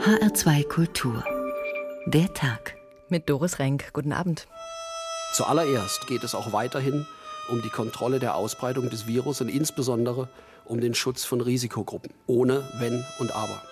HR2 Kultur. Der Tag. Mit Doris Renk. Guten Abend. Zuallererst geht es auch weiterhin um die Kontrolle der Ausbreitung des Virus und insbesondere um den Schutz von Risikogruppen. Ohne Wenn und Aber.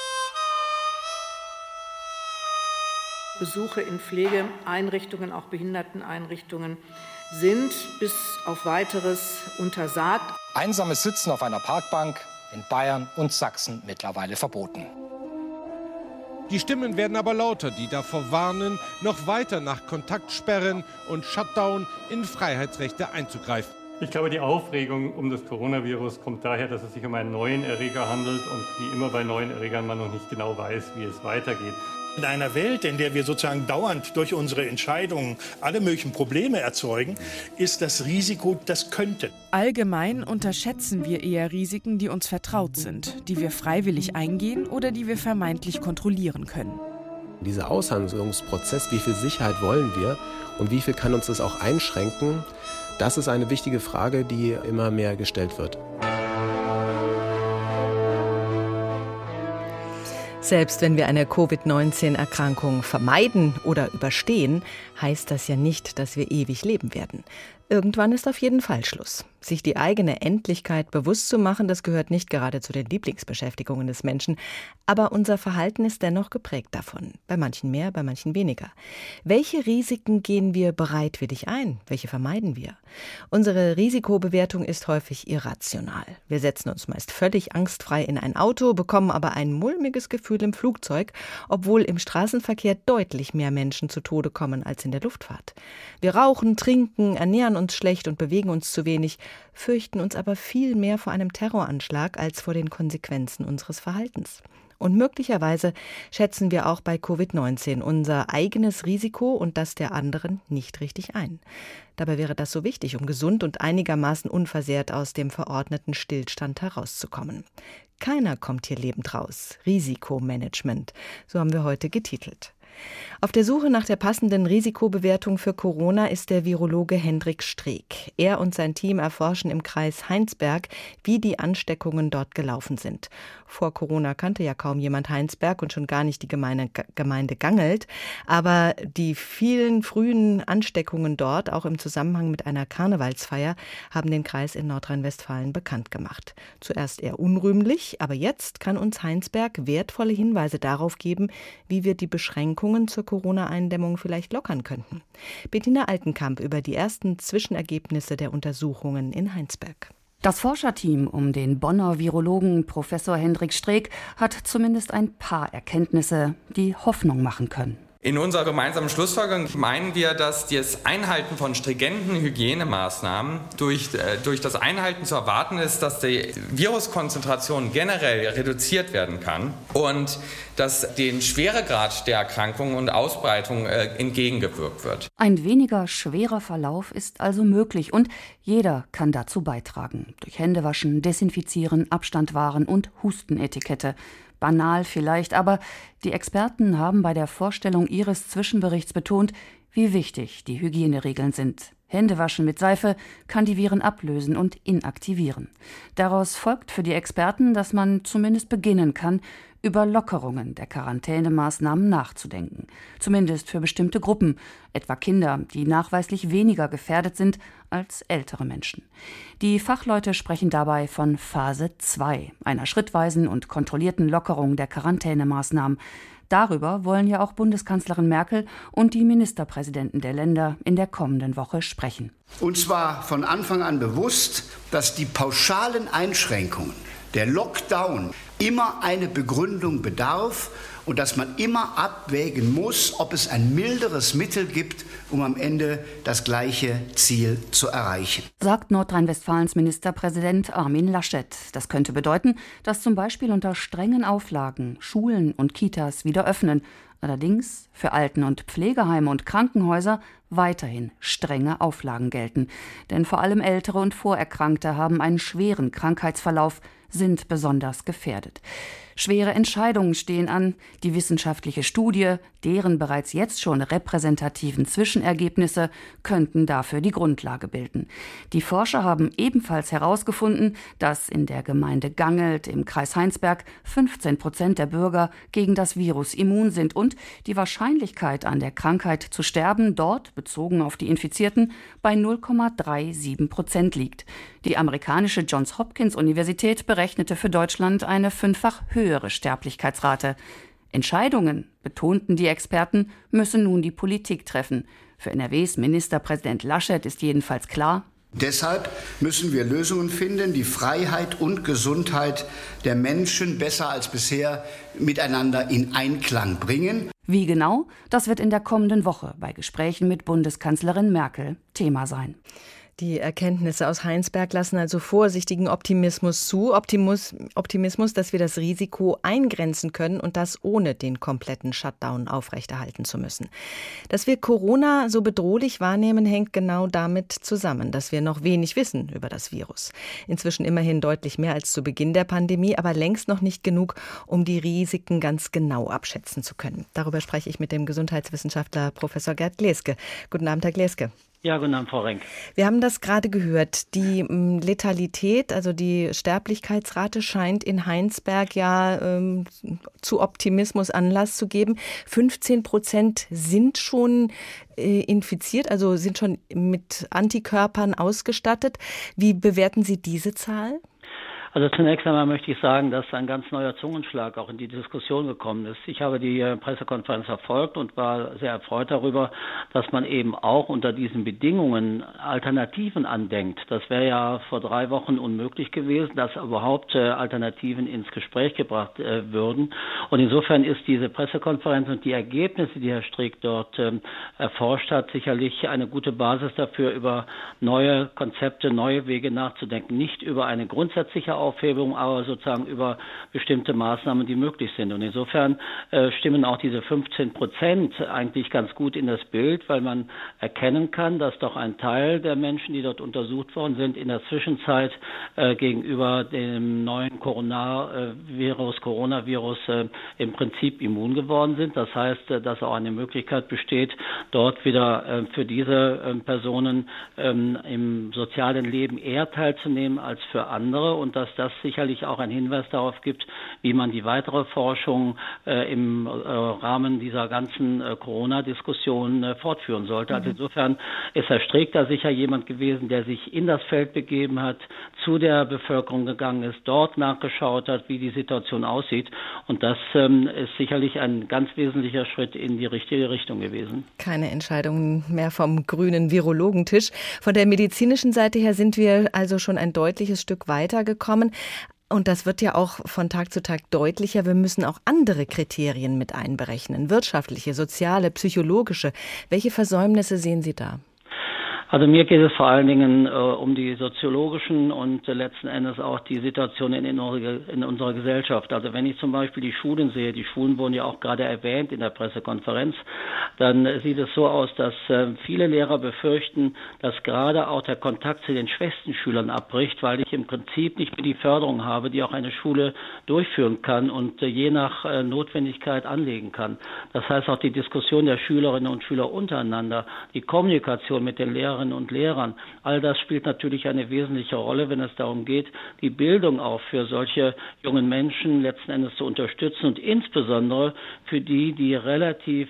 Besuche in Pflegeeinrichtungen, auch Behinderteneinrichtungen, sind bis auf Weiteres untersagt. Einsames Sitzen auf einer Parkbank in Bayern und Sachsen mittlerweile verboten. Die Stimmen werden aber lauter, die davor warnen, noch weiter nach Kontaktsperren und Shutdown in Freiheitsrechte einzugreifen. Ich glaube, die Aufregung um das Coronavirus kommt daher, dass es sich um einen neuen Erreger handelt und wie immer bei neuen Erregern man noch nicht genau weiß, wie es weitergeht. In einer Welt, in der wir sozusagen dauernd durch unsere Entscheidungen alle möglichen Probleme erzeugen, ist das Risiko, das könnte. Allgemein unterschätzen wir eher Risiken, die uns vertraut sind, die wir freiwillig eingehen oder die wir vermeintlich kontrollieren können. Dieser Aushandlungsprozess, wie viel Sicherheit wollen wir und wie viel kann uns das auch einschränken, das ist eine wichtige Frage, die immer mehr gestellt wird. Selbst wenn wir eine Covid-19-Erkrankung vermeiden oder überstehen, heißt das ja nicht, dass wir ewig leben werden. Irgendwann ist auf jeden Fall Schluss. Sich die eigene Endlichkeit bewusst zu machen, das gehört nicht gerade zu den Lieblingsbeschäftigungen des Menschen. Aber unser Verhalten ist dennoch geprägt davon. Bei manchen mehr, bei manchen weniger. Welche Risiken gehen wir bereitwillig ein? Welche vermeiden wir? Unsere Risikobewertung ist häufig irrational. Wir setzen uns meist völlig angstfrei in ein Auto, bekommen aber ein mulmiges Gefühl im Flugzeug, obwohl im Straßenverkehr deutlich mehr Menschen zu Tode kommen als in der Luftfahrt. Wir rauchen, trinken, ernähren uns schlecht und bewegen uns zu wenig, fürchten uns aber viel mehr vor einem Terroranschlag als vor den Konsequenzen unseres Verhaltens. Und möglicherweise schätzen wir auch bei Covid-19 unser eigenes Risiko und das der anderen nicht richtig ein. Dabei wäre das so wichtig, um gesund und einigermaßen unversehrt aus dem verordneten Stillstand herauszukommen. Keiner kommt hier lebend raus. Risikomanagement, so haben wir heute getitelt. Auf der Suche nach der passenden Risikobewertung für Corona ist der Virologe Hendrik Streeck. Er und sein Team erforschen im Kreis Heinsberg, wie die Ansteckungen dort gelaufen sind. Vor Corona kannte ja kaum jemand Heinsberg und schon gar nicht die Gemeinde Gangelt. Aber die vielen frühen Ansteckungen dort, auch im Zusammenhang mit einer Karnevalsfeier, haben den Kreis in Nordrhein-Westfalen bekannt gemacht. Zuerst eher unrühmlich, aber jetzt kann uns Heinsberg wertvolle Hinweise darauf geben, wie wir die Beschränkungen zur Corona-Eindämmung vielleicht lockern könnten. Bettina Altenkamp über die ersten Zwischenergebnisse der Untersuchungen in Heinsberg. Das Forscherteam um den Bonner Virologen Professor Hendrik Streeck hat zumindest ein paar Erkenntnisse, die Hoffnung machen können. In unserer gemeinsamen Schlussfolgerung meinen wir, dass das Einhalten von stringenten Hygienemaßnahmen durch das Einhalten zu erwarten ist, dass die Viruskonzentration generell reduziert werden kann und dass den Schweregrad der Erkrankung und Ausbreitung entgegengewirkt wird. Ein weniger schwerer Verlauf ist also möglich und jeder kann dazu beitragen. Durch Händewaschen, Desinfizieren, Abstand wahren und Hustenetikette. Banal vielleicht, aber die Experten haben bei der Vorstellung ihres Zwischenberichts betont, wie wichtig die Hygieneregeln sind. Händewaschen mit Seife kann die Viren ablösen und inaktivieren. Daraus folgt für die Experten, dass man zumindest beginnen kann, über Lockerungen der Quarantänemaßnahmen nachzudenken. Zumindest für bestimmte Gruppen, etwa Kinder, die nachweislich weniger gefährdet sind als ältere Menschen. Die Fachleute sprechen dabei von Phase 2, einer schrittweisen und kontrollierten Lockerung der Quarantänemaßnahmen. Darüber wollen ja auch Bundeskanzlerin Merkel und die Ministerpräsidenten der Länder in der kommenden Woche sprechen. Uns war von Anfang an bewusst, dass die pauschalen Einschränkungen, der Lockdown, immer eine Begründung bedarf und dass man immer abwägen muss, ob es ein milderes Mittel gibt, um am Ende das gleiche Ziel zu erreichen. Sagt Nordrhein-Westfalens Ministerpräsident Armin Laschet. Das könnte bedeuten, dass zum Beispiel unter strengen Auflagen Schulen und Kitas wieder öffnen. Allerdings für Alten- und Pflegeheime und Krankenhäuser weiterhin strenge Auflagen gelten. Denn vor allem Ältere und Vorerkrankte haben einen schweren Krankheitsverlauf, sind besonders gefährdet. Schwere Entscheidungen stehen an. Die wissenschaftliche Studie, deren bereits jetzt schon repräsentativen Zwischenergebnisse, könnten dafür die Grundlage bilden. Die Forscher haben ebenfalls herausgefunden, dass in der Gemeinde Gangelt im Kreis Heinsberg 15% der Bürger gegen das Virus immun sind und die Wahrscheinlichkeit, an der Krankheit zu sterben, dort, bezogen auf die Infizierten, bei 0,37% liegt. Die amerikanische Johns Hopkins Universität berechnete für Deutschland eine 5-fach höhere Sterblichkeitsrate. Entscheidungen, betonten die Experten, müsse nun die Politik treffen. Für NRWs Ministerpräsident Laschet ist jedenfalls klar: Deshalb müssen wir Lösungen finden, die Freiheit und Gesundheit der Menschen besser als bisher miteinander in Einklang bringen. Wie genau? Das wird in der kommenden Woche bei Gesprächen mit Bundeskanzlerin Merkel Thema sein. Die Erkenntnisse aus Heinsberg lassen also vorsichtigen Optimismus zu. Optimismus, dass wir das Risiko eingrenzen können und das ohne den kompletten Shutdown aufrechterhalten zu müssen. Dass wir Corona so bedrohlich wahrnehmen, hängt genau damit zusammen, dass wir noch wenig wissen über das Virus. Inzwischen immerhin deutlich mehr als zu Beginn der Pandemie, aber längst noch nicht genug, um die Risiken ganz genau abschätzen zu können. Darüber spreche ich mit dem Gesundheitswissenschaftler Professor Gerd Gleske. Guten Abend, Herr Gleske. Ja, guten Abend, Frau Renk. Wir haben das gerade gehört. Die Letalität, also die Sterblichkeitsrate, scheint in Heinsberg ja zu Optimismus Anlass zu geben. 15% sind schon infiziert, also sind schon mit Antikörpern ausgestattet. Wie bewerten Sie diese Zahl? Also zunächst einmal möchte ich sagen, dass ein ganz neuer Zungenschlag auch in die Diskussion gekommen ist. Ich habe die Pressekonferenz verfolgt und war sehr erfreut darüber, dass man eben auch unter diesen Bedingungen Alternativen andenkt. Das wäre ja vor 3 Wochen unmöglich gewesen, dass überhaupt Alternativen ins Gespräch gebracht würden. Und insofern ist diese Pressekonferenz und die Ergebnisse, die Herr Strick dort erforscht hat, sicherlich eine gute Basis dafür, über neue Konzepte, neue Wege nachzudenken. Nicht über eine grundsätzliche Aufhebung, aber sozusagen über bestimmte Maßnahmen, die möglich sind. Und insofern stimmen auch diese 15% eigentlich ganz gut in das Bild, weil man erkennen kann, dass doch ein Teil der Menschen, die dort untersucht worden sind, in der Zwischenzeit gegenüber dem neuen Coronavirus im Prinzip immun geworden sind. Das heißt, dass auch eine Möglichkeit besteht, dort wieder für diese Personen im sozialen Leben eher teilzunehmen als für andere und dass das sicherlich auch ein Hinweis darauf gibt, wie man die weitere Forschung im Rahmen dieser ganzen Corona-Diskussion fortführen sollte. Also insofern ist Herr Strick da sicher jemand gewesen, der sich in das Feld begeben hat, zu der Bevölkerung gegangen ist, dort nachgeschaut hat, wie die Situation aussieht. Und das ist sicherlich ein ganz wesentlicher Schritt in die richtige Richtung gewesen. Keine Entscheidungen mehr vom grünen Virologentisch. Von der medizinischen Seite her sind wir also schon ein deutliches Stück weitergekommen. Und das wird ja auch von Tag zu Tag deutlicher. Wir müssen auch andere Kriterien mit einberechnen. Wirtschaftliche, soziale, psychologische. Welche Versäumnisse sehen Sie da? Also mir geht es vor allen Dingen um die soziologischen und letzten Endes auch die Situation in unserer Gesellschaft. Also wenn ich zum Beispiel die Schulen sehe, die Schulen wurden ja auch gerade erwähnt in der Pressekonferenz, dann sieht es so aus, dass viele Lehrer befürchten, dass gerade auch der Kontakt zu den schwächsten Schülern abbricht, weil ich im Prinzip nicht mehr die Förderung habe, die auch eine Schule durchführen kann und je nach Notwendigkeit anlegen kann. Das heißt auch die Diskussion der Schülerinnen und Schüler untereinander, die Kommunikation mit den Lehrerinnen und Lehrern. All das spielt natürlich eine wesentliche Rolle, wenn es darum geht, die Bildung auch für solche jungen Menschen letzten Endes zu unterstützen und insbesondere für die relativ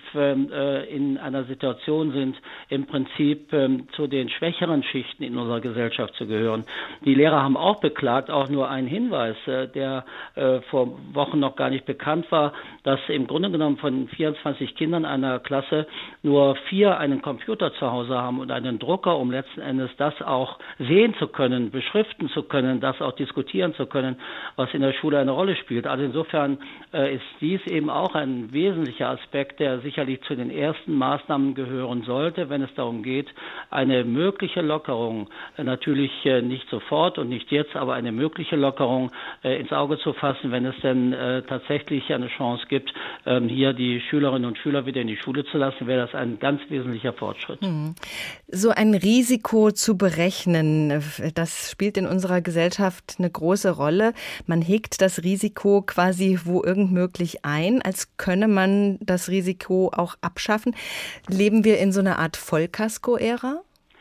in einer Situation sind, im Prinzip zu den schwächeren Schichten in unserer Gesellschaft zu gehören. Die Lehrer haben auch beklagt, auch nur ein Hinweis, der vor Wochen noch gar nicht bekannt war, dass im Grunde genommen von 24 Kindern einer Klasse nur 4 einen Computer zu Hause haben und einen Drucker, um letzten Endes das auch sehen zu können, beschriften zu können, das auch diskutieren zu können, was in der Schule eine Rolle spielt. Also insofern ist dies eben auch ein wesentlicher Aspekt, der sicherlich zu den ersten Maßnahmen gehören sollte, wenn es darum geht, eine mögliche Lockerung, natürlich nicht sofort und nicht jetzt, aber eine mögliche Lockerung ins Auge zu fassen, wenn es denn tatsächlich eine Chance gibt, hier die Schülerinnen und Schüler wieder in die Schule zu lassen, wäre das ein ganz wesentlicher Fortschritt. So ein Risiko zu berechnen, das spielt in unserer Gesellschaft eine große Rolle. Man hegt das Risiko quasi wo irgend möglich ein, als könne man das Risiko auch abschaffen. Leben wir in so einer Art Vollkasko-Ära?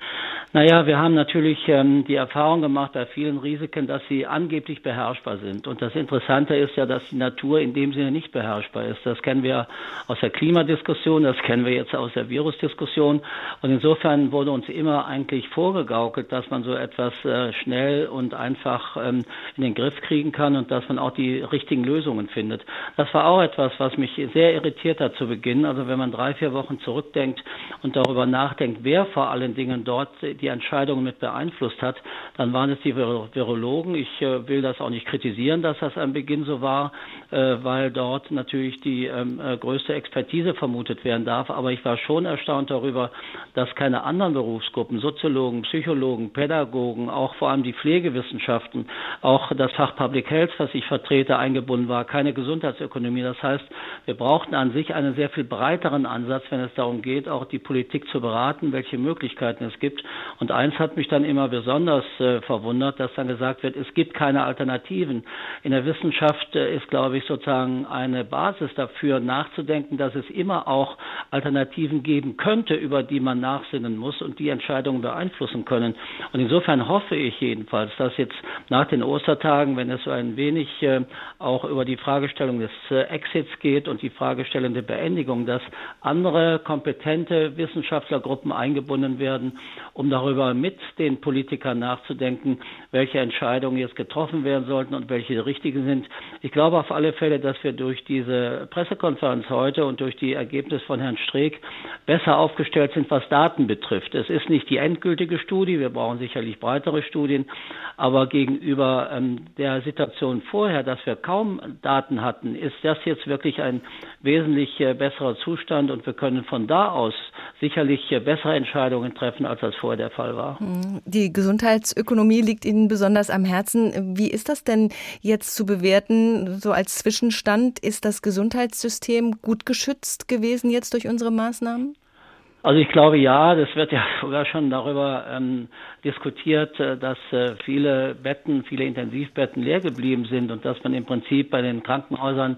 Naja, wir haben natürlich die Erfahrung gemacht bei vielen Risiken, dass sie angeblich beherrschbar sind. Und das Interessante ist ja, dass die Natur in dem Sinne nicht beherrschbar ist. Das kennen wir aus der Klimadiskussion, das kennen wir jetzt aus der Virusdiskussion. Und insofern wurde uns immer eigentlich vorgegaukelt, dass man so etwas schnell und einfach in den Griff kriegen kann und dass man auch die richtigen Lösungen findet. Das war auch etwas, was mich sehr irritiert hat zu Beginn. Also wenn man 3-4 Wochen zurückdenkt und darüber nachdenkt, wer vor allen Dingen dort die Entscheidungen mit beeinflusst hat, dann waren es die Virologen. Ich will das auch nicht kritisieren, dass das am Beginn so war, weil dort natürlich die größte Expertise vermutet werden darf. Aber ich war schon erstaunt darüber, dass keine anderen Berufsgruppen, Soziologen, Psychologen, Pädagogen, auch vor allem die Pflegewissenschaften, auch das Fach Public Health, was ich vertrete, eingebunden war, keine Gesundheitsökonomie. Das heißt, wir brauchten an sich einen sehr viel breiteren Ansatz, wenn es darum geht, auch die Politik zu beraten, welche Möglichkeiten es gibt. Und eins hat mich dann immer besonders verwundert, dass dann gesagt wird, es gibt keine Alternativen. In der Wissenschaft ist, glaube ich, sozusagen eine Basis dafür, nachzudenken, dass es immer auch Alternativen geben könnte, über die man nachsinnen muss und die Entscheidungen beeinflussen können. Und insofern hoffe ich jedenfalls, dass jetzt nach den Ostertagen, wenn es so ein wenig auch über die Fragestellung des Exits geht und die Fragestellung der Beendigung, dass andere kompetente Wissenschaftlergruppen eingebunden werden, um darüber mit den Politikern nachzudenken, welche Entscheidungen jetzt getroffen werden sollten und welche die richtigen sind. Ich glaube auf alle Fälle, dass wir durch diese Pressekonferenz heute und durch die Ergebnisse von Herrn Streeck besser aufgestellt sind, was Daten betrifft. Es ist nicht die endgültige Studie, wir brauchen sicherlich breitere Studien, aber gegenüber der Situation vorher, dass wir kaum Daten hatten, ist das jetzt wirklich ein wesentlich besserer Zustand und wir können von da aus sicherlich bessere Entscheidungen treffen, als das vorher der Fall war. Die Gesundheitsökonomie liegt Ihnen besonders am Herzen. Wie ist das denn jetzt zu bewerten, so als Zwischenstand? Ist das Gesundheitssystem gut geschützt gewesen jetzt durch unsere Maßnahmen? Also ich glaube ja, das wird ja sogar schon darüber diskutiert, dass viele Intensivbetten leer geblieben sind und dass man im Prinzip bei den Krankenhäusern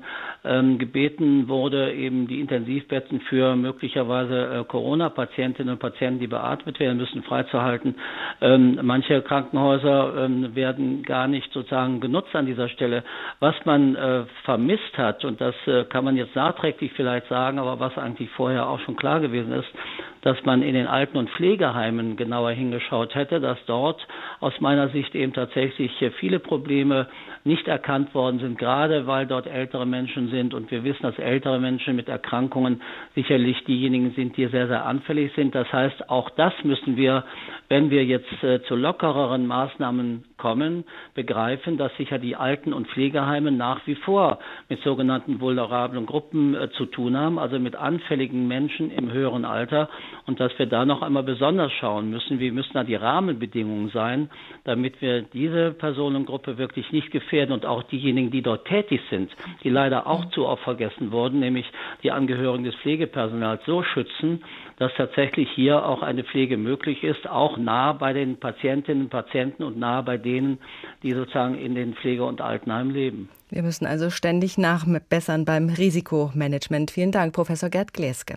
gebeten wurde, eben die Intensivbetten für möglicherweise Corona-Patientinnen und Patienten, die beatmet werden müssen, freizuhalten. Manche Krankenhäuser werden gar nicht sozusagen genutzt an dieser Stelle. Was man vermisst hat, und das kann man jetzt nachträglich vielleicht sagen, aber was eigentlich vorher auch schon klar gewesen ist, dass man in den Alten- und Pflegeheimen genauer hingeschaut hätte, dass dort aus meiner Sicht eben tatsächlich viele Probleme nicht erkannt worden sind, gerade weil dort ältere Menschen sind. Und wir wissen, dass ältere Menschen mit Erkrankungen sicherlich diejenigen sind, die sehr, sehr anfällig sind. Das heißt, auch das müssen wir, wenn wir jetzt zu lockereren Maßnahmen kommen, begreifen, dass sicher die Alten- und Pflegeheime nach wie vor mit sogenannten vulnerablen Gruppen zu tun haben, also mit anfälligen Menschen im höheren Alter. Und dass wir da noch einmal besonders schauen müssen, wie müssen da die Rahmenbedingungen sein, damit wir diese Personengruppe wirklich nicht gefährden und auch diejenigen, die dort tätig sind, die leider auch zu oft vergessen wurden, nämlich die Angehörigen des Pflegepersonals so schützen, dass tatsächlich hier auch eine Pflege möglich ist, auch nah bei den Patientinnen und Patienten und nah bei denen, die sozusagen in den Pflege- und Altenheimen leben. Wir müssen also ständig nachbessern beim Risikomanagement. Vielen Dank, Professor Gerd Gleske.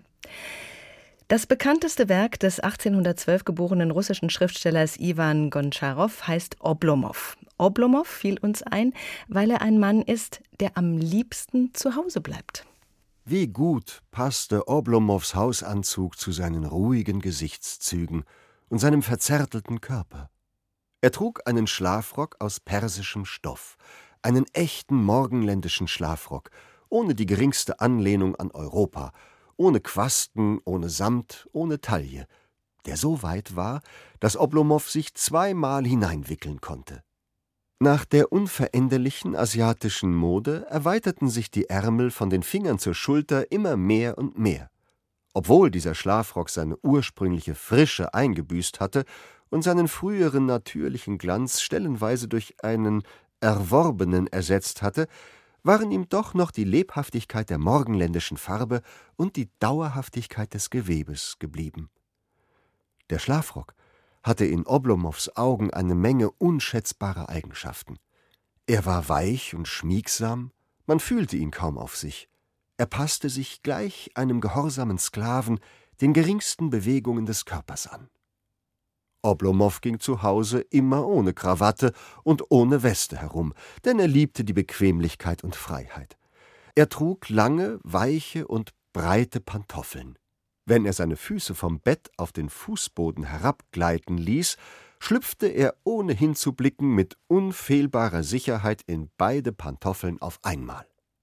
Das bekannteste Werk des 1812 geborenen russischen Schriftstellers Iwan Gontscharow heißt Oblomov. Oblomov fiel uns ein, weil er ein Mann ist, der am liebsten zu Hause bleibt. Wie gut passte Oblomows Hausanzug zu seinen ruhigen Gesichtszügen und seinem verzärtelten Körper. Er trug einen Schlafrock aus persischem Stoff, einen echten morgenländischen Schlafrock, ohne die geringste Anlehnung an Europa, ohne Quasten, ohne Samt, ohne Taille, der so weit war, dass Oblomow sich zweimal hineinwickeln konnte. Nach der unveränderlichen asiatischen Mode erweiterten sich die Ärmel von den Fingern zur Schulter immer mehr und mehr. Obwohl dieser Schlafrock seine ursprüngliche Frische eingebüßt hatte und seinen früheren natürlichen Glanz stellenweise durch einen erworbenen ersetzt hatte, waren ihm doch noch die Lebhaftigkeit der morgenländischen Farbe und die Dauerhaftigkeit des Gewebes geblieben. Der Schlafrock hatte in Oblomows Augen eine Menge unschätzbarer Eigenschaften. Er war weich und schmiegsam, man fühlte ihn kaum auf sich. Er passte sich gleich einem gehorsamen Sklaven den geringsten Bewegungen des Körpers an. Oblomow ging zu Hause immer ohne Krawatte und ohne Weste herum, denn er liebte die Bequemlichkeit und Freiheit. Er trug lange, weiche und breite Pantoffeln. Wenn er seine Füße vom Bett auf den Fußboden herabgleiten ließ, schlüpfte er ohne hinzublicken mit unfehlbarer Sicherheit in beide Pantoffeln auf einmal.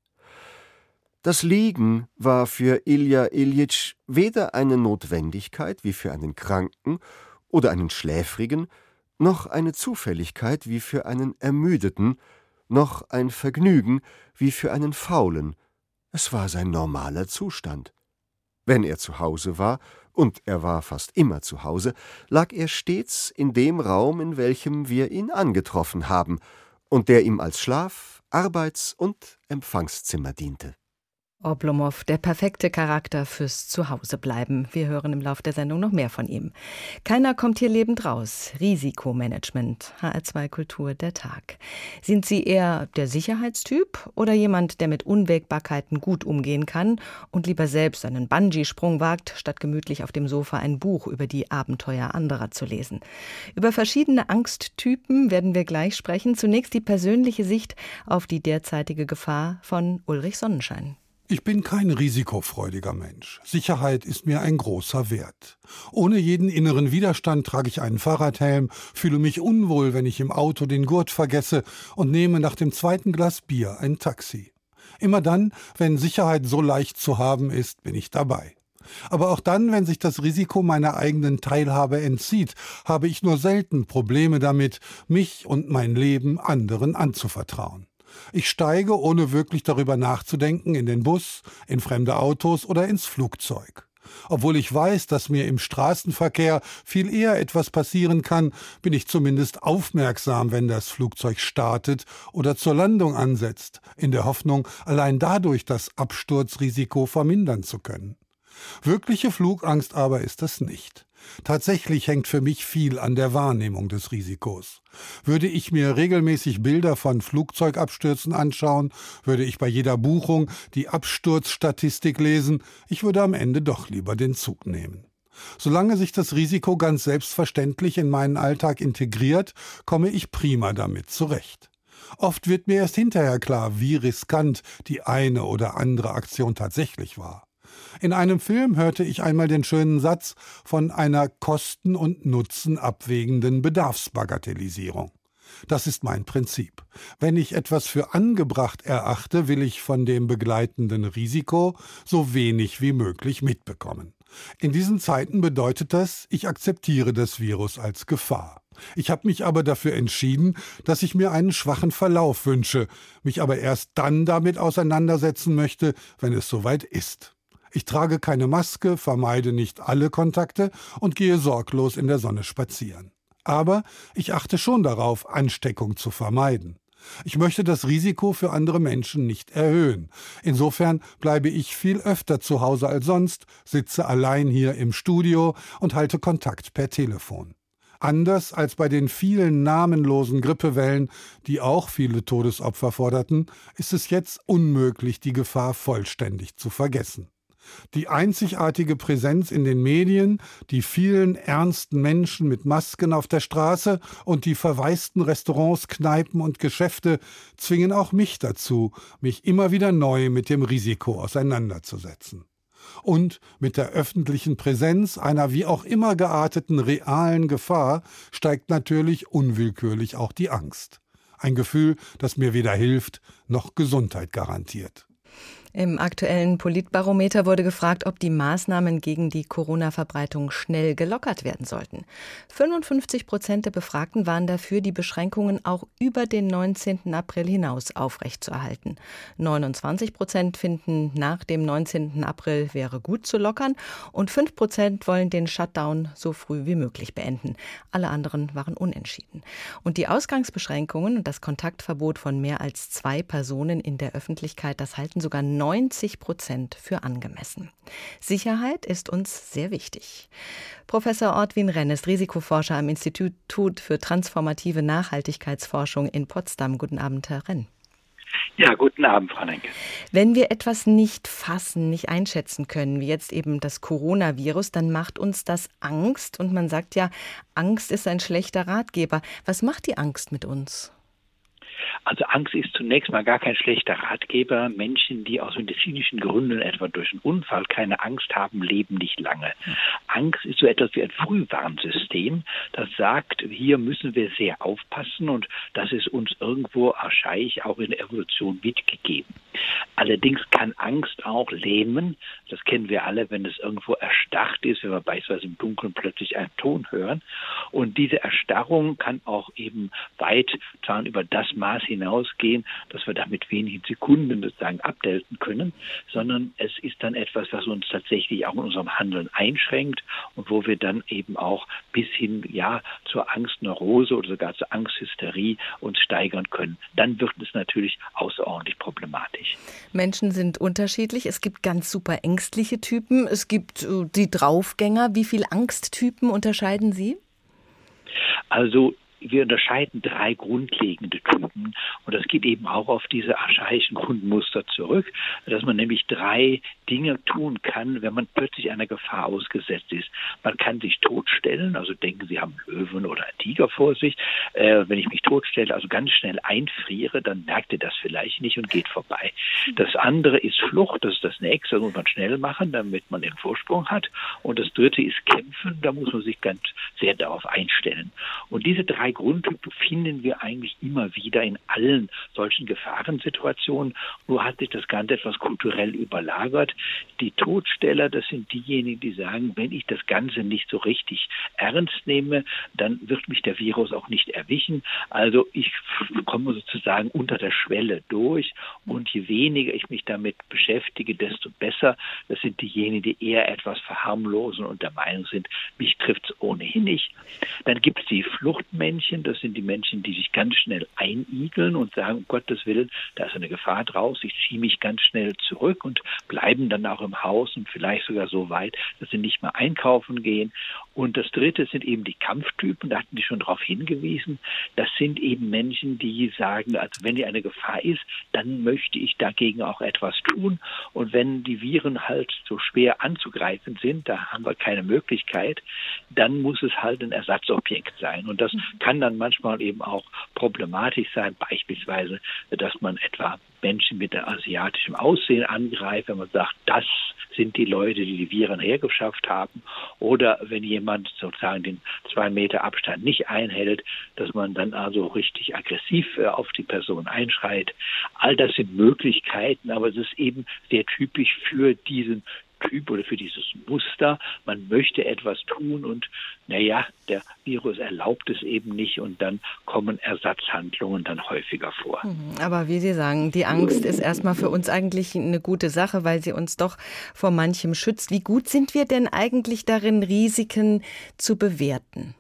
Das Liegen war für Ilja Iljitsch weder eine Notwendigkeit wie für einen Kranken oder einen Schläfrigen, noch eine Zufälligkeit wie für einen Ermüdeten, noch ein Vergnügen wie für einen Faulen. Es war sein normaler Zustand. Wenn er zu Hause war, und er war fast immer zu Hause, lag er stets in dem Raum, in welchem wir ihn angetroffen haben und der ihm als Schlaf-, Arbeits- und Empfangszimmer diente. Oblomow, der perfekte Charakter fürs Zuhausebleiben. Wir hören im Laufe der Sendung noch mehr von ihm. Keiner kommt hier lebend raus. Risikomanagement. HR2 Kultur, der Tag. Sind Sie eher der Sicherheitstyp oder jemand, der mit Unwägbarkeiten gut umgehen kann und lieber selbst einen Bungee-Sprung wagt, statt gemütlich auf dem Sofa ein Buch über die Abenteuer anderer zu lesen? Über verschiedene Angsttypen werden wir gleich sprechen. Zunächst die persönliche Sicht auf die derzeitige Gefahr von Ulrich Sonnenschein. Ich bin kein risikofreudiger Mensch. Sicherheit ist mir ein großer Wert. Ohne jeden inneren Widerstand trage ich einen Fahrradhelm, fühle mich unwohl, wenn ich im Auto den Gurt vergesse und nehme nach dem zweiten Glas Bier ein Taxi. Immer dann, wenn Sicherheit so leicht zu haben ist, bin ich dabei. Aber auch dann, wenn sich das Risiko meiner eigenen Teilhabe entzieht, habe ich nur selten Probleme damit, mich und mein Leben anderen anzuvertrauen. Ich steige, ohne wirklich darüber nachzudenken, in den Bus, in fremde Autos oder ins Flugzeug. Obwohl ich weiß, dass mir im Straßenverkehr viel eher etwas passieren kann, bin ich zumindest aufmerksam, wenn das Flugzeug startet oder zur Landung ansetzt, in der Hoffnung, allein dadurch das Absturzrisiko vermindern zu können. Wirkliche Flugangst aber ist das nicht. Tatsächlich hängt für mich viel an der Wahrnehmung des Risikos. Würde ich mir regelmäßig Bilder von Flugzeugabstürzen anschauen, würde ich bei jeder Buchung die Absturzstatistik lesen, ich würde am Ende doch lieber den Zug nehmen. Solange sich das Risiko ganz selbstverständlich in meinen Alltag integriert, komme ich prima damit zurecht. Oft wird mir erst hinterher klar, wie riskant die eine oder andere Aktion tatsächlich war. In einem Film hörte ich einmal den schönen Satz von einer Kosten- und Nutzen abwägenden Bedarfsbagatellisierung. Das ist mein Prinzip. Wenn ich etwas für angebracht erachte, will ich von dem begleitenden Risiko so wenig wie möglich mitbekommen. In diesen Zeiten bedeutet das, ich akzeptiere das Virus als Gefahr. Ich habe mich aber dafür entschieden, dass ich mir einen schwachen Verlauf wünsche, mich aber erst dann damit auseinandersetzen möchte, wenn es soweit ist. Ich trage keine Maske, vermeide nicht alle Kontakte und gehe sorglos in der Sonne spazieren. Aber ich achte schon darauf, Ansteckung zu vermeiden. Ich möchte das Risiko für andere Menschen nicht erhöhen. Insofern bleibe ich viel öfter zu Hause als sonst, sitze allein hier im Studio und halte Kontakt per Telefon. Anders als bei den vielen namenlosen Grippewellen, die auch viele Todesopfer forderten, ist es jetzt unmöglich, die Gefahr vollständig zu vergessen. Die einzigartige Präsenz in den Medien, die vielen ernsten Menschen mit Masken auf der Straße und die verwaisten Restaurants, Kneipen und Geschäfte zwingen auch mich dazu, mich immer wieder neu mit dem Risiko auseinanderzusetzen. Und mit der öffentlichen Präsenz einer wie auch immer gearteten realen Gefahr steigt natürlich unwillkürlich auch die Angst. Ein Gefühl, das mir weder hilft noch Gesundheit garantiert. Im aktuellen Politbarometer wurde gefragt, ob die Maßnahmen gegen die Corona-Verbreitung schnell gelockert werden sollten. 55% der Befragten waren dafür, die Beschränkungen auch über den 19. April hinaus aufrechtzuerhalten. 29% finden, nach dem 19. April wäre gut zu lockern und 5% wollen den Shutdown so früh wie möglich beenden. Alle anderen waren unentschieden. Und die Ausgangsbeschränkungen und das Kontaktverbot von mehr als 2 Personen in der Öffentlichkeit, das halten sogar 90% für angemessen. Sicherheit ist uns sehr wichtig. Professor Ortwin Renn ist Risikoforscher am Institut für transformative Nachhaltigkeitsforschung in Potsdam. Guten Abend, Herr Renn. Ja, guten Abend, Frau Nenke. Wenn wir etwas nicht fassen, nicht einschätzen können, wie jetzt eben das Coronavirus, dann macht uns das Angst. Und man sagt ja, Angst ist ein schlechter Ratgeber. Was macht die Angst mit uns? Also Angst ist zunächst mal gar kein schlechter Ratgeber. Menschen, die aus medizinischen Gründen, etwa durch einen Unfall, keine Angst haben, leben nicht lange. Angst ist so etwas wie ein Frühwarnsystem, das sagt, hier müssen wir sehr aufpassen und das ist uns irgendwo archaisch auch in der Evolution mitgegeben. Allerdings kann Angst auch lähmen. Das kennen wir alle, wenn es irgendwo erstarrt ist, wenn wir beispielsweise im Dunkeln plötzlich einen Ton hören. Und diese Erstarrung kann auch eben weit über das Maß hinausgehen, dass wir da mit wenigen Sekunden sozusagen abdelten können, sondern es ist dann etwas, was uns tatsächlich auch in unserem Handeln einschränkt und wo wir dann eben auch bis hin zur Angstneurose oder sogar zur Angsthysterie uns steigern können. Dann wird es natürlich außerordentlich problematisch. Menschen sind unterschiedlich. Es gibt ganz super ängstliche Typen. Es gibt die Draufgänger. Wie viele Angsttypen unterscheiden Sie? Also wir unterscheiden 3 grundlegende Typen und das geht eben auch auf diese archaischen Grundmuster zurück, dass man nämlich 3 Dinge tun kann, wenn man plötzlich einer Gefahr ausgesetzt ist. Man kann sich totstellen, also denken Sie haben einen Löwen oder einen Tiger vor sich. Wenn ich mich totstelle, also ganz schnell einfriere, dann merkt ihr das vielleicht nicht und geht vorbei. Das andere ist Flucht, das ist das Nächste, das muss man schnell machen, damit man den Vorsprung hat. Und das Dritte ist Kämpfen, da muss man sich ganz sehr darauf einstellen. Und diese 3 Grundtypen finden wir eigentlich immer wieder in allen solchen Gefahrensituationen. Nur hat sich das Ganze etwas kulturell überlagert. Die Todsteller, das sind diejenigen, die sagen, wenn ich das Ganze nicht so richtig ernst nehme, dann wird mich der Virus auch nicht erwischen. Also ich komme sozusagen unter der Schwelle durch und je weniger ich mich damit beschäftige, desto besser. Das sind diejenigen, die eher etwas verharmlosen und der Meinung sind, mich trifft es ohnehin nicht. Dann gibt es die Fluchtmännchen, das sind die Menschen, die sich ganz schnell einigeln und sagen, um Gottes Willen, da ist eine Gefahr draus, ich ziehe mich ganz schnell zurück und bleiben dann auch im Haus und vielleicht sogar so weit, dass sie nicht mehr einkaufen gehen. Und das Dritte sind eben die Kampftypen, da hatten die schon darauf hingewiesen, das sind eben Menschen, die sagen, also wenn hier eine Gefahr ist, dann möchte ich dagegen auch etwas tun und wenn die Viren halt so schwer anzugreifen sind, da haben wir keine Möglichkeit, dann muss es halt ein Ersatzobjekt sein und das kann dann manchmal eben auch problematisch sein, beispielsweise, dass man etwa Menschen mit asiatischem Aussehen angreift, wenn man sagt, das sind die Leute, die die Viren hergeschafft haben. Oder wenn jemand sozusagen den 2 Meter Abstand nicht einhält, dass man dann also richtig aggressiv auf die Person einschreit. All das sind Möglichkeiten, aber es ist eben sehr typisch für diesen Typ oder für dieses Muster. Man möchte etwas tun und der Virus erlaubt es eben nicht und dann kommen Ersatzhandlungen dann häufiger vor. Aber wie Sie sagen, die Angst ist erstmal für uns eigentlich eine gute Sache, weil sie uns doch vor manchem schützt. Wie gut sind wir denn eigentlich darin, Risiken zu bewerten?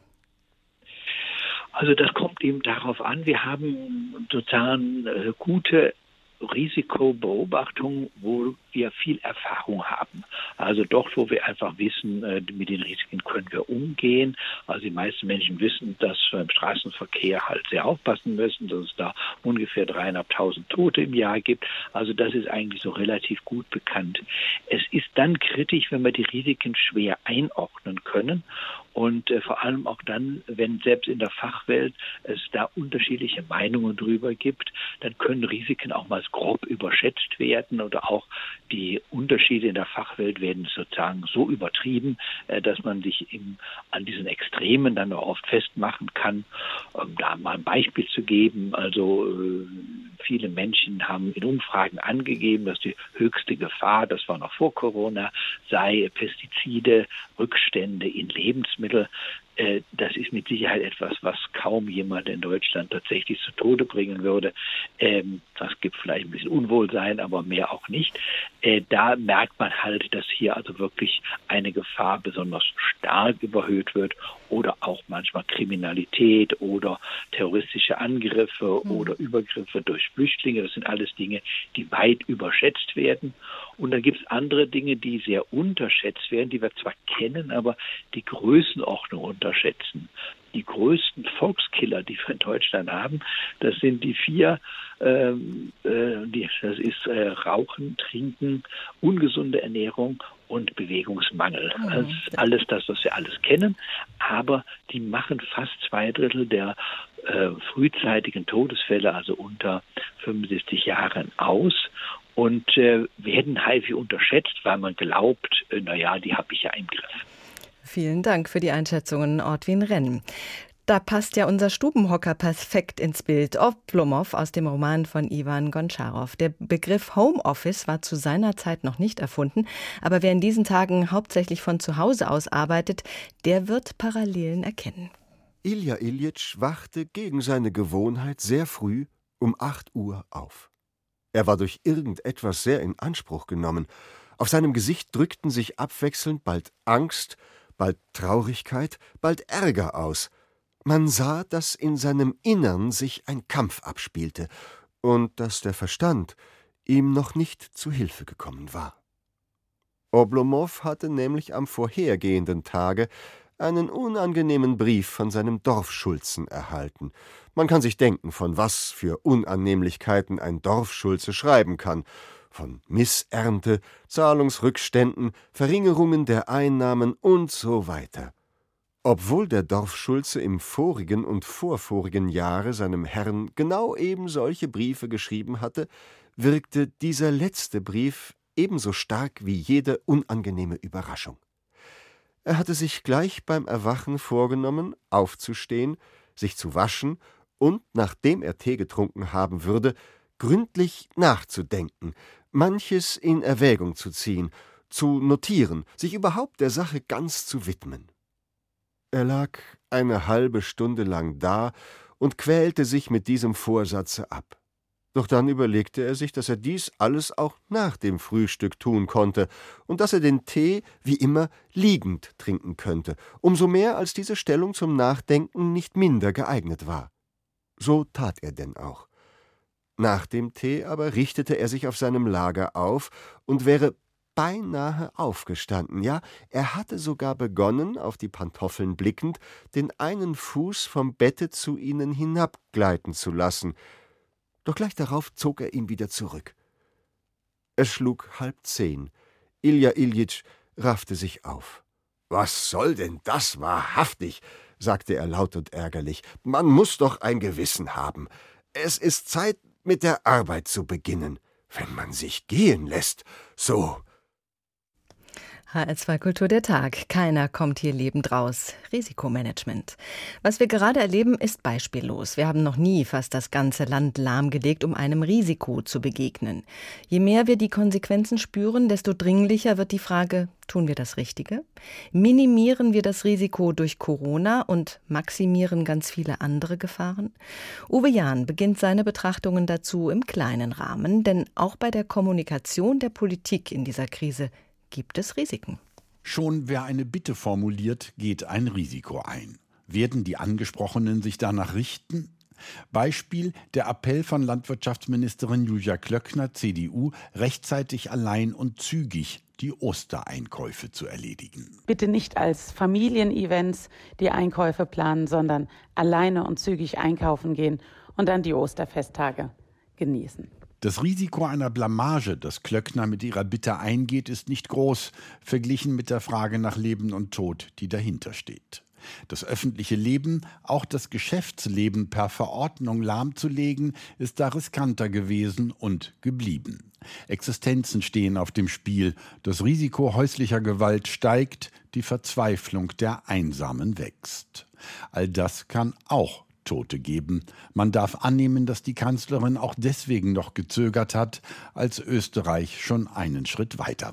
Also das kommt eben darauf an, wir haben sozusagen gute Risikobeobachtung, wo wir viel Erfahrung haben. Also dort, wo wir einfach wissen, mit den Risiken können wir umgehen. Also die meisten Menschen wissen, dass wir im Straßenverkehr halt sehr aufpassen müssen, dass es da ungefähr 3.500 Tote im Jahr gibt. Also das ist eigentlich so relativ gut bekannt. Es ist dann kritisch, wenn wir die Risiken schwer einordnen können. Und vor allem auch dann, wenn selbst in der Fachwelt es da unterschiedliche Meinungen drüber gibt, dann können Risiken auch mal grob überschätzt werden oder auch die Unterschiede in der Fachwelt werden sozusagen so übertrieben, dass man sich an diesen Extremen dann auch oft festmachen kann. Da mal ein Beispiel zu geben, also viele Menschen haben in Umfragen angegeben, dass die höchste Gefahr, das war noch vor Corona, sei Pestizide, Rückstände in Lebensmitteln. Das ist mit Sicherheit etwas, was kaum jemand in Deutschland tatsächlich zu Tode bringen würde. Das gibt vielleicht ein bisschen Unwohlsein, aber mehr auch nicht. Da merkt man halt, dass hier also wirklich eine Gefahr besonders stark überhöht wird oder auch manchmal Kriminalität oder terroristische Angriffe oder Übergriffe durch Flüchtlinge. Das sind alles Dinge, die weit überschätzt werden. Und dann gibt es andere Dinge, die sehr unterschätzt werden, die wir zwar kennen, aber die Größenordnung unterschätzen. Die größten Volkskiller, die wir in Deutschland haben, das sind die 4, das ist Rauchen, Trinken, ungesunde Ernährung und Bewegungsmangel. Das ist alles das, was wir alles kennen, aber die machen fast 2/3 der frühzeitigen Todesfälle, also unter 75 Jahren aus. Und werden häufig unterschätzt, weil man glaubt, die habe ich ja im Griff. Vielen Dank für die Einschätzungen, Ortwin Renn. Da passt ja unser Stubenhocker perfekt ins Bild. Oblomov aus dem Roman von Iwan Gontscharow. Der Begriff Homeoffice war zu seiner Zeit noch nicht erfunden, aber wer in diesen Tagen hauptsächlich von zu Hause aus arbeitet, der wird Parallelen erkennen. Ilja Iljitsch wachte gegen seine Gewohnheit sehr früh um 8 Uhr auf. Er war durch irgendetwas sehr in Anspruch genommen. Auf seinem Gesicht drückten sich abwechselnd bald Angst, bald Traurigkeit, bald Ärger aus. Man sah, dass in seinem Innern sich ein Kampf abspielte und dass der Verstand ihm noch nicht zu Hilfe gekommen war. Oblomov hatte nämlich am vorhergehenden Tage einen unangenehmen Brief von seinem Dorfschulzen erhalten. Man kann sich denken, von was für Unannehmlichkeiten ein Dorfschulze schreiben kann. Von Missernte, Zahlungsrückständen, Verringerungen der Einnahmen und so weiter. Obwohl der Dorfschulze im vorigen und vorvorigen Jahre seinem Herrn genau eben solche Briefe geschrieben hatte, wirkte dieser letzte Brief ebenso stark wie jede unangenehme Überraschung. Er hatte sich gleich beim Erwachen vorgenommen, aufzustehen, sich zu waschen und, nachdem er Tee getrunken haben würde, gründlich nachzudenken, manches in Erwägung zu ziehen, zu notieren, sich überhaupt der Sache ganz zu widmen. Er lag eine halbe Stunde lang da und quälte sich mit diesem Vorsatze ab. Doch dann überlegte er sich, dass er dies alles auch nach dem Frühstück tun konnte und dass er den Tee, wie immer, liegend trinken könnte, umso mehr, als diese Stellung zum Nachdenken nicht minder geeignet war. So tat er denn auch. Nach dem Tee aber richtete er sich auf seinem Lager auf und wäre beinahe aufgestanden. Ja, er hatte sogar begonnen, auf die Pantoffeln blickend, den einen Fuß vom Bette zu ihnen hinabgleiten zu lassen. Doch gleich darauf zog er ihn wieder zurück. Es schlug 9:30. Ilja Iljitsch raffte sich auf. »Was soll denn das wahrhaftig?« sagte er laut und ärgerlich. »Man muss doch ein Gewissen haben. Es ist Zeit, mit der Arbeit zu beginnen. Wenn man sich gehen lässt, so.« HR2 Kultur der Tag. Keiner kommt hier lebend raus. Risikomanagement. Was wir gerade erleben, ist beispiellos. Wir haben noch nie fast das ganze Land lahmgelegt, um einem Risiko zu begegnen. Je mehr wir die Konsequenzen spüren, desto dringlicher wird die Frage, tun wir das Richtige? Minimieren wir das Risiko durch Corona und maximieren ganz viele andere Gefahren? Uwe Jahn beginnt seine Betrachtungen dazu im kleinen Rahmen, denn auch bei der Kommunikation der Politik in dieser Krise gibt es Risiken. Schon wer eine Bitte formuliert, geht ein Risiko ein. Werden die Angesprochenen sich danach richten? Beispiel der Appell von Landwirtschaftsministerin Julia Klöckner, CDU, rechtzeitig, allein und zügig die Ostereinkäufe zu erledigen. Bitte nicht als Familienevents die Einkäufe planen, sondern alleine und zügig einkaufen gehen und dann die Osterfesttage genießen. Das Risiko einer Blamage, das Klöckner mit ihrer Bitte eingeht, ist nicht groß, verglichen mit der Frage nach Leben und Tod, die dahinter steht. Das öffentliche Leben, auch das Geschäftsleben per Verordnung lahmzulegen, ist da riskanter gewesen und geblieben. Existenzen stehen auf dem Spiel, das Risiko häuslicher Gewalt steigt, die Verzweiflung der Einsamen wächst. All das kann auch Tote geben. Man darf annehmen, dass die Kanzlerin auch deswegen noch gezögert hat, als Österreich schon einen Schritt weiter war.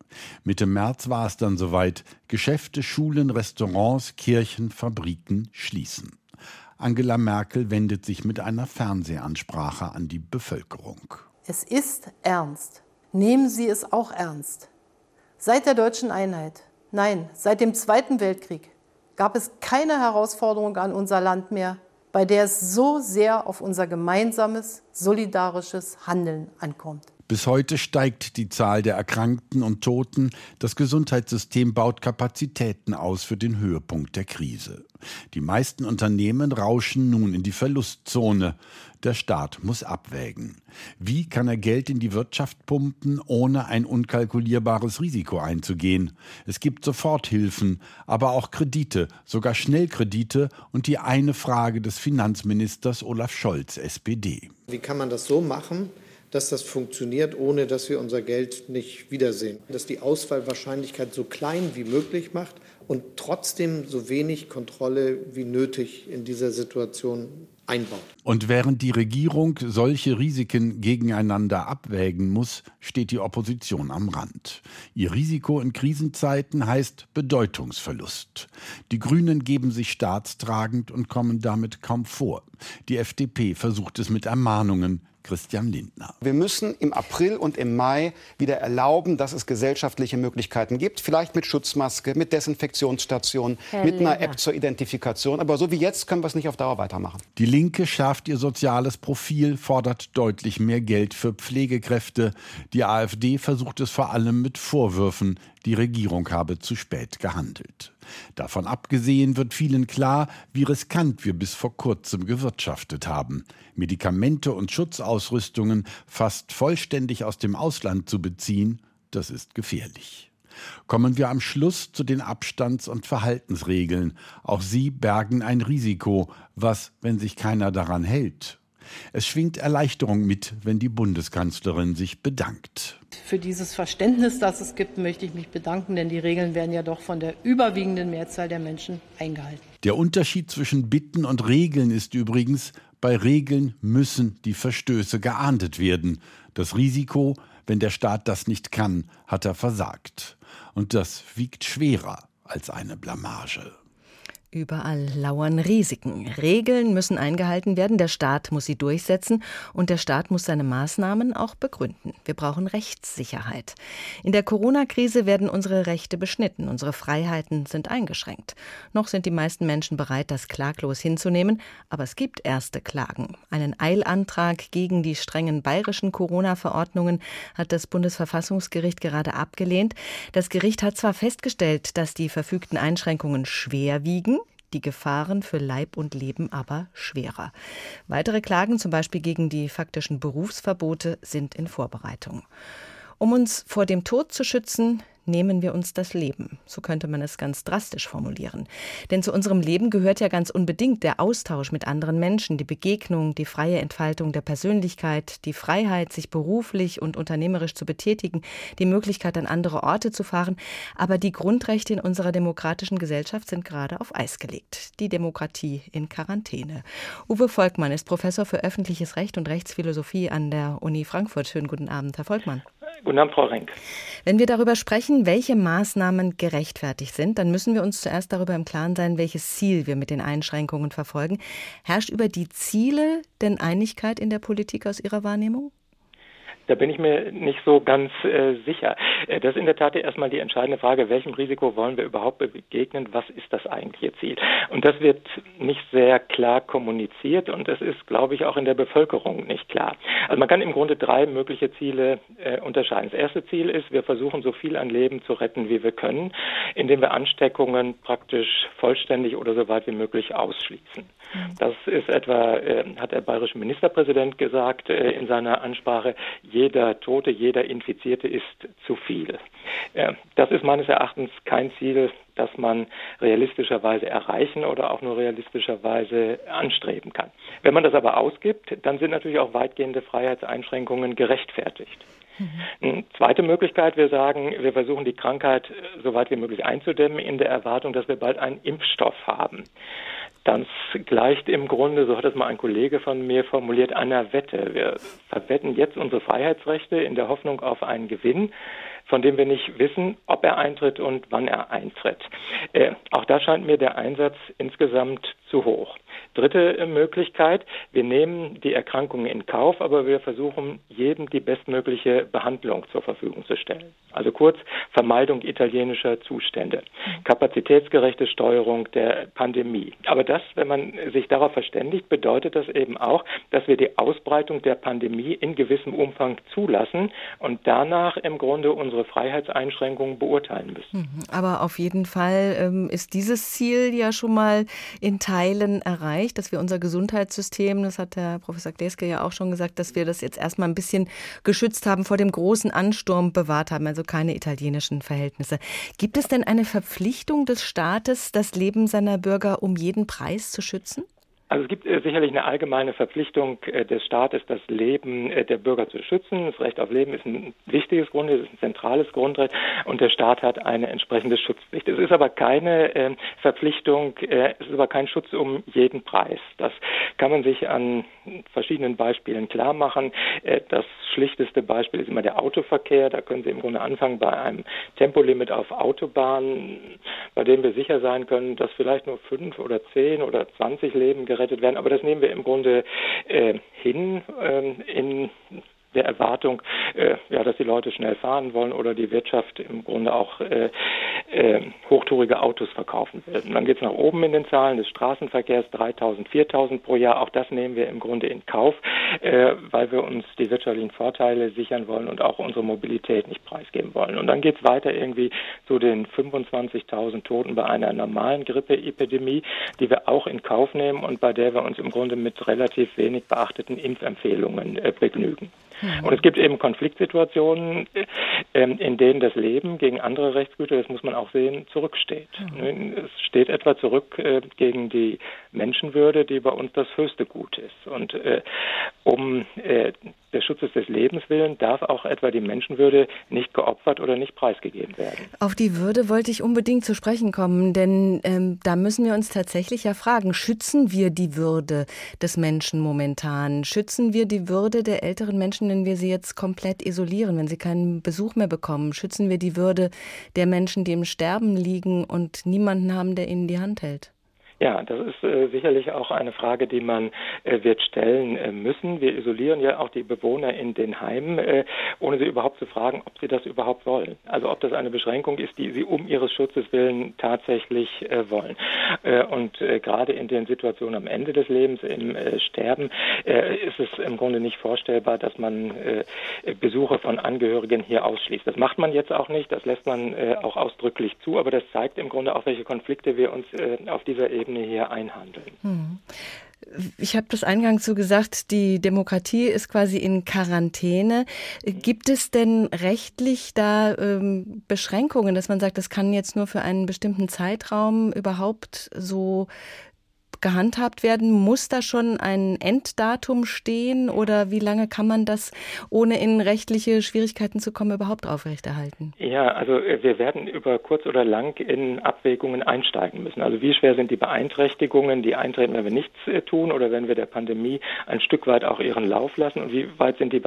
Mitte März war es dann soweit. Geschäfte, Schulen, Restaurants, Kirchen, Fabriken schließen. Angela Merkel wendet sich mit einer Fernsehansprache an die Bevölkerung. Es ist ernst. Nehmen Sie es auch ernst. Seit der deutschen Einheit, nein, seit dem Zweiten Weltkrieg, gab es keine Herausforderung an unser Land mehr, bei der es so sehr auf unser gemeinsames, solidarisches Handeln ankommt. Bis heute steigt die Zahl der Erkrankten und Toten. Das Gesundheitssystem baut Kapazitäten aus für den Höhepunkt der Krise. Die meisten Unternehmen rauschen nun in die Verlustzone. Der Staat muss abwägen. Wie kann er Geld in die Wirtschaft pumpen, ohne ein unkalkulierbares Risiko einzugehen? Es gibt Soforthilfen, aber auch Kredite, sogar Schnellkredite und die eine Frage des Finanzministers Olaf Scholz, SPD. Wie kann man das so machen, dass das funktioniert, ohne dass wir unser Geld nicht wiedersehen? Dass die Ausfallwahrscheinlichkeit so klein wie möglich macht und trotzdem so wenig Kontrolle wie nötig in dieser Situation einbaut. Und während die Regierung solche Risiken gegeneinander abwägen muss, steht die Opposition am Rand. Ihr Risiko in Krisenzeiten heißt Bedeutungsverlust. Die Grünen geben sich staatstragend und kommen damit kaum vor. Die FDP versucht es mit Ermahnungen. Christian Lindner. Wir müssen im April und im Mai wieder erlauben, dass es gesellschaftliche Möglichkeiten gibt. Vielleicht mit Schutzmaske, mit Desinfektionsstationen, mit einer App zur Identifikation. Aber so wie jetzt können wir es nicht auf Dauer weitermachen. Die Linke schärft ihr soziales Profil, fordert deutlich mehr Geld für Pflegekräfte. Die AfD versucht es vor allem mit Vorwürfen, die Regierung habe zu spät gehandelt. Davon abgesehen wird vielen klar, wie riskant wir bis vor kurzem gewirtschaftet haben. Medikamente und Schutzausrüstungen fast vollständig aus dem Ausland zu beziehen, das ist gefährlich. Kommen wir am Schluss zu den Abstands- und Verhaltensregeln. Auch sie bergen ein Risiko. Was, wenn sich keiner daran hält? Es schwingt Erleichterung mit, wenn die Bundeskanzlerin sich bedankt. Für dieses Verständnis, das es gibt, möchte ich mich bedanken, denn die Regeln werden ja doch von der überwiegenden Mehrzahl der Menschen eingehalten. Der Unterschied zwischen Bitten und Regeln ist übrigens, bei Regeln müssen die Verstöße geahndet werden. Das Risiko, wenn der Staat das nicht kann, hat er versagt. Und das wiegt schwerer als eine Blamage. Überall lauern Risiken. Regeln müssen eingehalten werden, der Staat muss sie durchsetzen und der Staat muss seine Maßnahmen auch begründen. Wir brauchen Rechtssicherheit. In der Corona-Krise werden unsere Rechte beschnitten, unsere Freiheiten sind eingeschränkt. Noch sind die meisten Menschen bereit, das klaglos hinzunehmen, aber es gibt erste Klagen. Einen Eilantrag gegen die strengen bayerischen Corona-Verordnungen hat das Bundesverfassungsgericht gerade abgelehnt. Das Gericht hat zwar festgestellt, dass die verfügten Einschränkungen schwer wiegen, die Gefahren für Leib und Leben aber schwerer. Weitere Klagen, zum Beispiel gegen die faktischen Berufsverbote, sind in Vorbereitung. Um uns vor dem Tod zu schützen, nehmen wir uns das Leben. So könnte man es ganz drastisch formulieren. Denn zu unserem Leben gehört ja ganz unbedingt der Austausch mit anderen Menschen, die Begegnung, die freie Entfaltung der Persönlichkeit, die Freiheit, sich beruflich und unternehmerisch zu betätigen, die Möglichkeit, an andere Orte zu fahren. Aber die Grundrechte in unserer demokratischen Gesellschaft sind gerade auf Eis gelegt. Die Demokratie in Quarantäne. Uwe Volkmann ist Professor für öffentliches Recht und Rechtsphilosophie an der Uni Frankfurt. Schönen guten Abend, Herr Volkmann. Guten Abend, Frau Renk. Wenn wir darüber sprechen, welche Maßnahmen gerechtfertigt sind, dann müssen wir uns zuerst darüber im Klaren sein, welches Ziel wir mit den Einschränkungen verfolgen. Herrscht über die Ziele denn Einigkeit in der Politik aus Ihrer Wahrnehmung? Da bin ich mir nicht so ganz sicher. Das ist in der Tat erstmal die entscheidende Frage, welchem Risiko wollen wir überhaupt begegnen, was ist das eigentliche Ziel? Und das wird nicht sehr klar kommuniziert und das ist, glaube ich, auch in der Bevölkerung nicht klar. Also man kann im Grunde 3 mögliche Ziele unterscheiden. Das erste Ziel ist, wir versuchen so viel an Leben zu retten, wie wir können, indem wir Ansteckungen praktisch vollständig oder so weit wie möglich ausschließen. Das ist etwa, hat der bayerische Ministerpräsident gesagt in seiner Ansprache, jeder Tote, jeder Infizierte ist zu viel. Das ist meines Erachtens kein Ziel, das man realistischerweise erreichen oder auch nur realistischerweise anstreben kann. Wenn man das aber ausgibt, dann sind natürlich auch weitgehende Freiheitseinschränkungen gerechtfertigt. Eine zweite Möglichkeit, wir sagen, wir versuchen die Krankheit so weit wie möglich einzudämmen in der Erwartung, dass wir bald einen Impfstoff haben. Distanz gleicht im Grunde, so hat es mal ein Kollege von mir formuliert, einer Wette. Wir verwetten jetzt unsere Freiheitsrechte in der Hoffnung auf einen Gewinn, von dem wir nicht wissen, ob er eintritt und wann er eintritt. Auch da scheint mir der Einsatz insgesamt zu hoch. Dritte Möglichkeit, wir nehmen die Erkrankungen in Kauf, aber wir versuchen, jedem die bestmögliche Behandlung zur Verfügung zu stellen. Also kurz, Vermeidung italienischer Zustände, kapazitätsgerechte Steuerung der Pandemie. Aber das, wenn man sich darauf verständigt, bedeutet das eben auch, dass wir die Ausbreitung der Pandemie in gewissem Umfang zulassen und danach im Grunde unsere Freiheitseinschränkungen beurteilen müssen. Aber auf jeden Fall ist dieses Ziel ja schon mal in Teilen erreicht, dass wir unser Gesundheitssystem, das hat der Professor Gleske ja auch schon gesagt, dass wir das jetzt erstmal ein bisschen geschützt haben, vor dem großen Ansturm bewahrt haben, also keine italienischen Verhältnisse. Gibt es denn eine Verpflichtung des Staates, das Leben seiner Bürger um jeden Preis zu schützen? Also es gibt sicherlich eine allgemeine Verpflichtung des Staates, das Leben der Bürger zu schützen. Das Recht auf Leben ist ein wichtiges Grundrecht, ist ein zentrales Grundrecht und der Staat hat eine entsprechende Schutzpflicht. Es ist aber keine Verpflichtung, es ist aber kein Schutz um jeden Preis. Das kann man sich an verschiedenen Beispielen klar machen. Das schlichteste Beispiel ist immer der Autoverkehr. Da können Sie im Grunde anfangen bei einem Tempolimit auf Autobahnen, bei dem wir sicher sein können, dass vielleicht nur 5 oder 10 oder 20 Leben gerettet werden. Aber das nehmen wir im Grunde hin in der Erwartung, dass die Leute schnell fahren wollen oder die Wirtschaft im Grunde auch hochtourige Autos verkaufen will. Und dann geht es nach oben in den Zahlen des Straßenverkehrs, 3.000, 4.000 pro Jahr. Auch das nehmen wir im Grunde in Kauf, weil wir uns die wirtschaftlichen Vorteile sichern wollen und auch unsere Mobilität nicht preisgeben wollen. Und dann geht es weiter irgendwie zu den 25.000 Toten bei einer normalen Grippeepidemie, die wir auch in Kauf nehmen und bei der wir uns im Grunde mit relativ wenig beachteten Impfempfehlungen begnügen. Und es gibt eben Konfliktsituationen, in denen das Leben gegen andere Rechtsgüter, das muss man auch sehen, zurücksteht. Es steht etwa zurück gegen die Menschenwürde, die bei uns das höchste Gut ist. Und um des Schutzes des Lebens willen darf auch etwa die Menschenwürde nicht geopfert oder nicht preisgegeben werden. Auf die Würde wollte ich unbedingt zu sprechen kommen, denn da müssen wir uns tatsächlich ja fragen, schützen wir die Würde des Menschen momentan? Schützen wir die Würde der älteren Menschen, wenn wir sie jetzt komplett isolieren, wenn sie keinen Besuch mehr bekommen? Schützen wir die Würde der Menschen, die im Sterben liegen und niemanden haben, der ihnen die Hand hält? Ja, das ist sicherlich auch eine Frage, die man wird stellen müssen. Wir isolieren ja auch die Bewohner in den Heimen, ohne sie überhaupt zu fragen, ob sie das überhaupt wollen. Also ob das eine Beschränkung ist, die sie um ihres Schutzes willen tatsächlich wollen. Und gerade in den Situationen am Ende des Lebens, im Sterben, ist es im Grunde nicht vorstellbar, dass man Besuche von Angehörigen hier ausschließt. Das macht man jetzt auch nicht, das lässt man auch ausdrücklich zu, aber das zeigt im Grunde auch, welche Konflikte wir uns auf dieser Ebene hier einhandeln. Ich habe das eingangs so gesagt, die Demokratie ist quasi in Quarantäne. Gibt es denn rechtlich da Beschränkungen, dass man sagt, das kann jetzt nur für einen bestimmten Zeitraum überhaupt so gehandhabt werden? Muss da schon ein Enddatum stehen oder wie lange kann man das, ohne in rechtliche Schwierigkeiten zu kommen, überhaupt aufrechterhalten? Ja, also wir werden über kurz oder lang in Abwägungen einsteigen müssen. Also wie schwer sind die Beeinträchtigungen, die eintreten, wenn wir nichts tun oder wenn wir der Pandemie ein Stück weit auch ihren Lauf lassen und wie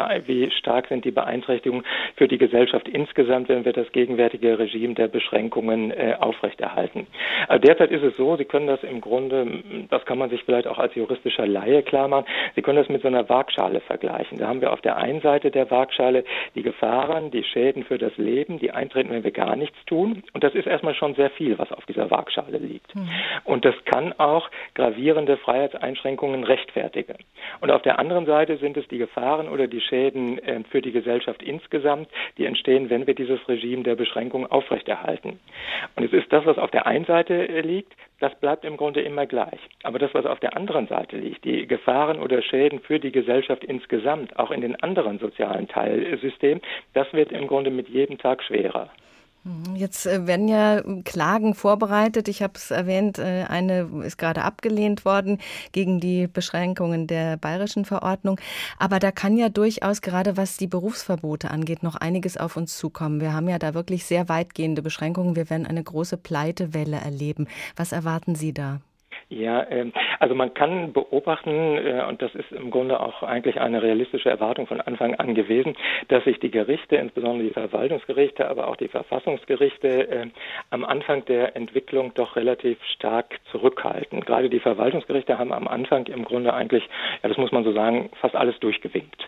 stark sind die Beeinträchtigungen für die Gesellschaft insgesamt, wenn wir das gegenwärtige Regime der Beschränkungen aufrechterhalten. Also derzeit ist es so, Sie können das im Grunde, das kann man sich vielleicht auch als juristischer Laie klar machen, Sie können das mit so einer Waagschale vergleichen. Da haben wir auf der einen Seite der Waagschale die Gefahren, die Schäden für das Leben, die eintreten, wenn wir gar nichts tun. Und das ist erstmal schon sehr viel, was auf dieser Waagschale liegt. Und das kann auch gravierende Freiheitseinschränkungen rechtfertigen. Und auf der anderen Seite sind es die Gefahren oder die Schäden für die Gesellschaft insgesamt, die entstehen, wenn wir dieses Regime der Beschränkung aufrechterhalten. Und es ist das, was auf der einen Seite liegt, das bleibt im Grunde immer gleich. Aber das, was auf der anderen Seite liegt, die Gefahren oder Schäden für die Gesellschaft insgesamt, auch in den anderen sozialen Teilsystemen, das wird im Grunde mit jedem Tag schwerer. Jetzt werden ja Klagen vorbereitet. Ich habe es erwähnt, eine ist gerade abgelehnt worden gegen die Beschränkungen der bayerischen Verordnung. Aber da kann ja durchaus, gerade was die Berufsverbote angeht, noch einiges auf uns zukommen. Wir haben ja da wirklich sehr weitgehende Beschränkungen. Wir werden eine große Pleitewelle erleben. Was erwarten Sie da? Ja, also man kann beobachten, und das ist im Grunde auch eigentlich eine realistische Erwartung von Anfang an gewesen, dass sich die Gerichte, insbesondere die Verwaltungsgerichte, aber auch die Verfassungsgerichte, am Anfang der Entwicklung doch relativ stark zurückhalten. Gerade die Verwaltungsgerichte haben am Anfang im Grunde eigentlich, ja, das muss man so sagen, fast alles durchgewinkt.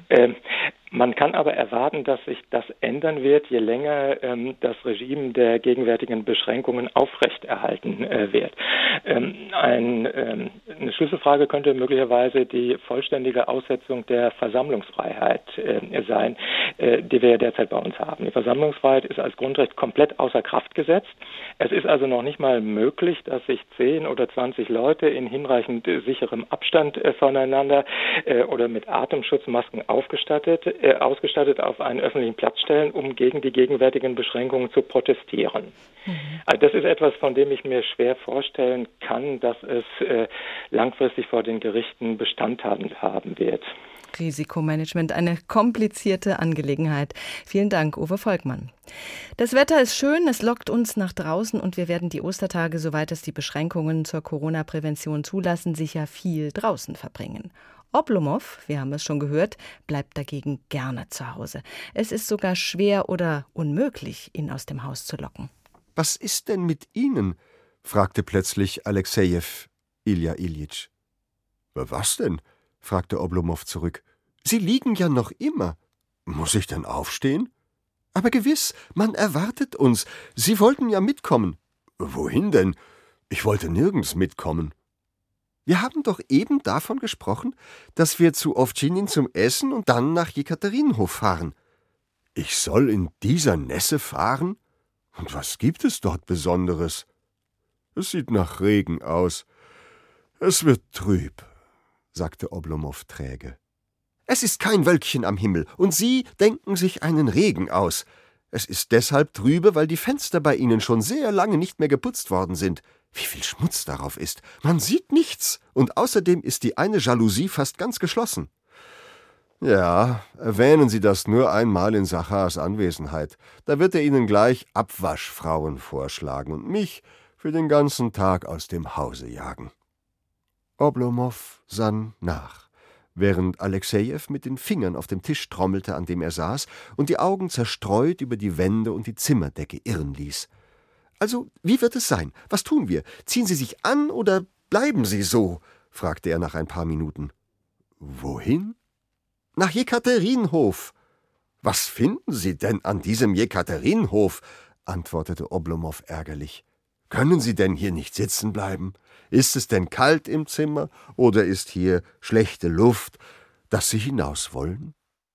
Man kann aber erwarten, dass sich das ändern wird, je länger das Regime der gegenwärtigen Beschränkungen aufrechterhalten wird. Eine Schlüsselfrage könnte möglicherweise die vollständige Aussetzung der Versammlungsfreiheit sein, die wir ja derzeit bei uns haben. Die Versammlungsfreiheit ist als Grundrecht komplett außer Kraft gesetzt. Es ist also noch nicht mal möglich, dass sich 10 oder 20 Leute in hinreichend sicherem Abstand voneinander oder mit Atemschutzmasken ausgestattet auf einen öffentlichen Platz stellen, um gegen die gegenwärtigen Beschränkungen zu protestieren. Also das ist etwas, von dem ich mir schwer vorstellen kann, dass es langfristig vor den Gerichten Bestand haben wird. Risikomanagement, eine komplizierte Angelegenheit. Vielen Dank, Uwe Volkmann. Das Wetter ist schön, es lockt uns nach draußen und wir werden die Ostertage, soweit es die Beschränkungen zur Corona-Prävention zulassen, sicher viel draußen verbringen. Oblomov, wir haben es schon gehört, bleibt dagegen gerne zu Hause. Es ist sogar schwer oder unmöglich, ihn aus dem Haus zu locken. Was ist denn mit Ihnen? Fragte plötzlich Alexejew Ilja Iljitsch. Was denn? Fragte Oblomov zurück. Sie liegen ja noch immer. Muss ich denn aufstehen? Aber gewiss, man erwartet uns. Sie wollten ja mitkommen. Wohin denn? Ich wollte nirgends mitkommen. Wir haben doch eben davon gesprochen, dass wir zu Ovtschinin zum Essen und dann nach Jekaterinhof fahren. Ich soll in dieser Nässe fahren? Und was gibt es dort Besonderes? Es sieht nach Regen aus. Es wird trüb, sagte Oblomov träge. Es ist kein Wölkchen am Himmel, und Sie denken sich einen Regen aus. Es ist deshalb trübe, weil die Fenster bei Ihnen schon sehr lange nicht mehr geputzt worden sind. Wie viel Schmutz darauf ist. Man sieht nichts, und außerdem ist die eine Jalousie fast ganz geschlossen. Ja, erwähnen Sie das nur einmal in Sachars Anwesenheit. Da wird er Ihnen gleich Abwaschfrauen vorschlagen und mich für den ganzen Tag aus dem Hause jagen. Oblomov sann nach, während Alexejew mit den Fingern auf dem Tisch trommelte, an dem er saß, und die Augen zerstreut über die Wände und die Zimmerdecke irren ließ. »Also, wie wird es sein? Was tun wir? Ziehen Sie sich an oder bleiben Sie so?« fragte er nach ein paar Minuten. »Wohin?« »Nach Jekaterinhof.« »Was finden Sie denn an diesem Jekaterinhof?« antwortete Oblomov ärgerlich. »Können Sie denn hier nicht sitzen bleiben? Ist es denn kalt im Zimmer oder ist hier schlechte Luft, dass Sie hinaus wollen?«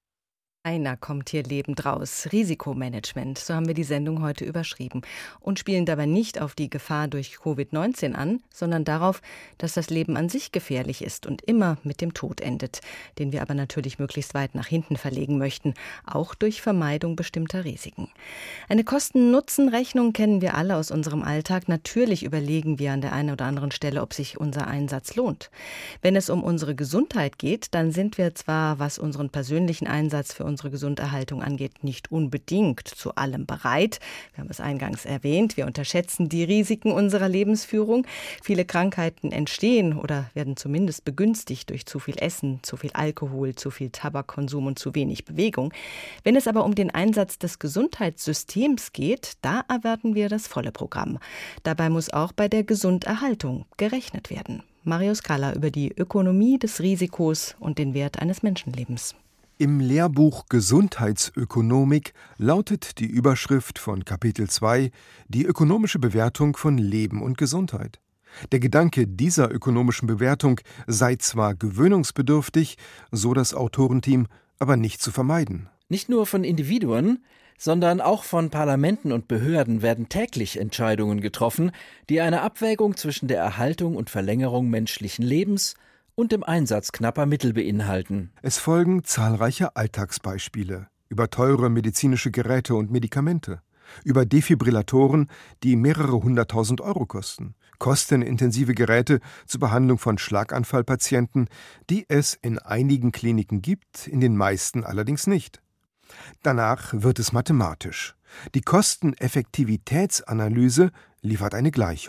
Einer kommt hier lebend raus. Risikomanagement, so haben wir die Sendung heute überschrieben. Und spielen dabei nicht auf die Gefahr durch Covid-19 an, sondern darauf, dass das Leben an sich gefährlich ist und immer mit dem Tod endet, den wir aber natürlich möglichst weit nach hinten verlegen möchten, auch durch Vermeidung bestimmter Risiken. Eine Kosten-Nutzen-Rechnung kennen wir alle aus unserem Alltag. Natürlich überlegen wir an der einen oder anderen Stelle, ob sich unser Einsatz lohnt. Wenn es um unsere Gesundheit geht, dann sind wir zwar, was unseren persönlichen Einsatz für unsere Gesunderhaltung angeht, nicht unbedingt zu allem bereit. Wir haben es eingangs erwähnt, wir unterschätzen die Risiken unserer Lebensführung. Viele Krankheiten entstehen oder werden zumindest begünstigt durch zu viel Essen, zu viel Alkohol, zu viel Tabakkonsum und zu wenig Bewegung. Wenn es aber um den Einsatz des Gesundheitssystems geht, da erwarten wir das volle Programm. Dabei muss auch bei der Gesunderhaltung gerechnet werden. Marius Kalla über die Ökonomie des Risikos und den Wert eines Menschenlebens. Im Lehrbuch Gesundheitsökonomik lautet die Überschrift von Kapitel 2 die ökonomische Bewertung von Leben und Gesundheit. Der Gedanke dieser ökonomischen Bewertung sei zwar gewöhnungsbedürftig, so das Autorenteam, aber nicht zu vermeiden. Nicht nur von Individuen, sondern auch von Parlamenten und Behörden werden täglich Entscheidungen getroffen, die eine Abwägung zwischen der Erhaltung und Verlängerung menschlichen Lebens und dem Einsatz knapper Mittel beinhalten. Es folgen zahlreiche Alltagsbeispiele über teure medizinische Geräte und Medikamente, über Defibrillatoren, die mehrere 100.000 Euro kosten, kostenintensive Geräte zur Behandlung von Schlaganfallpatienten, die es in einigen Kliniken gibt, in den meisten allerdings nicht. Danach wird es mathematisch. Die Kosteneffektivitätsanalyse liefert eine Gleichung.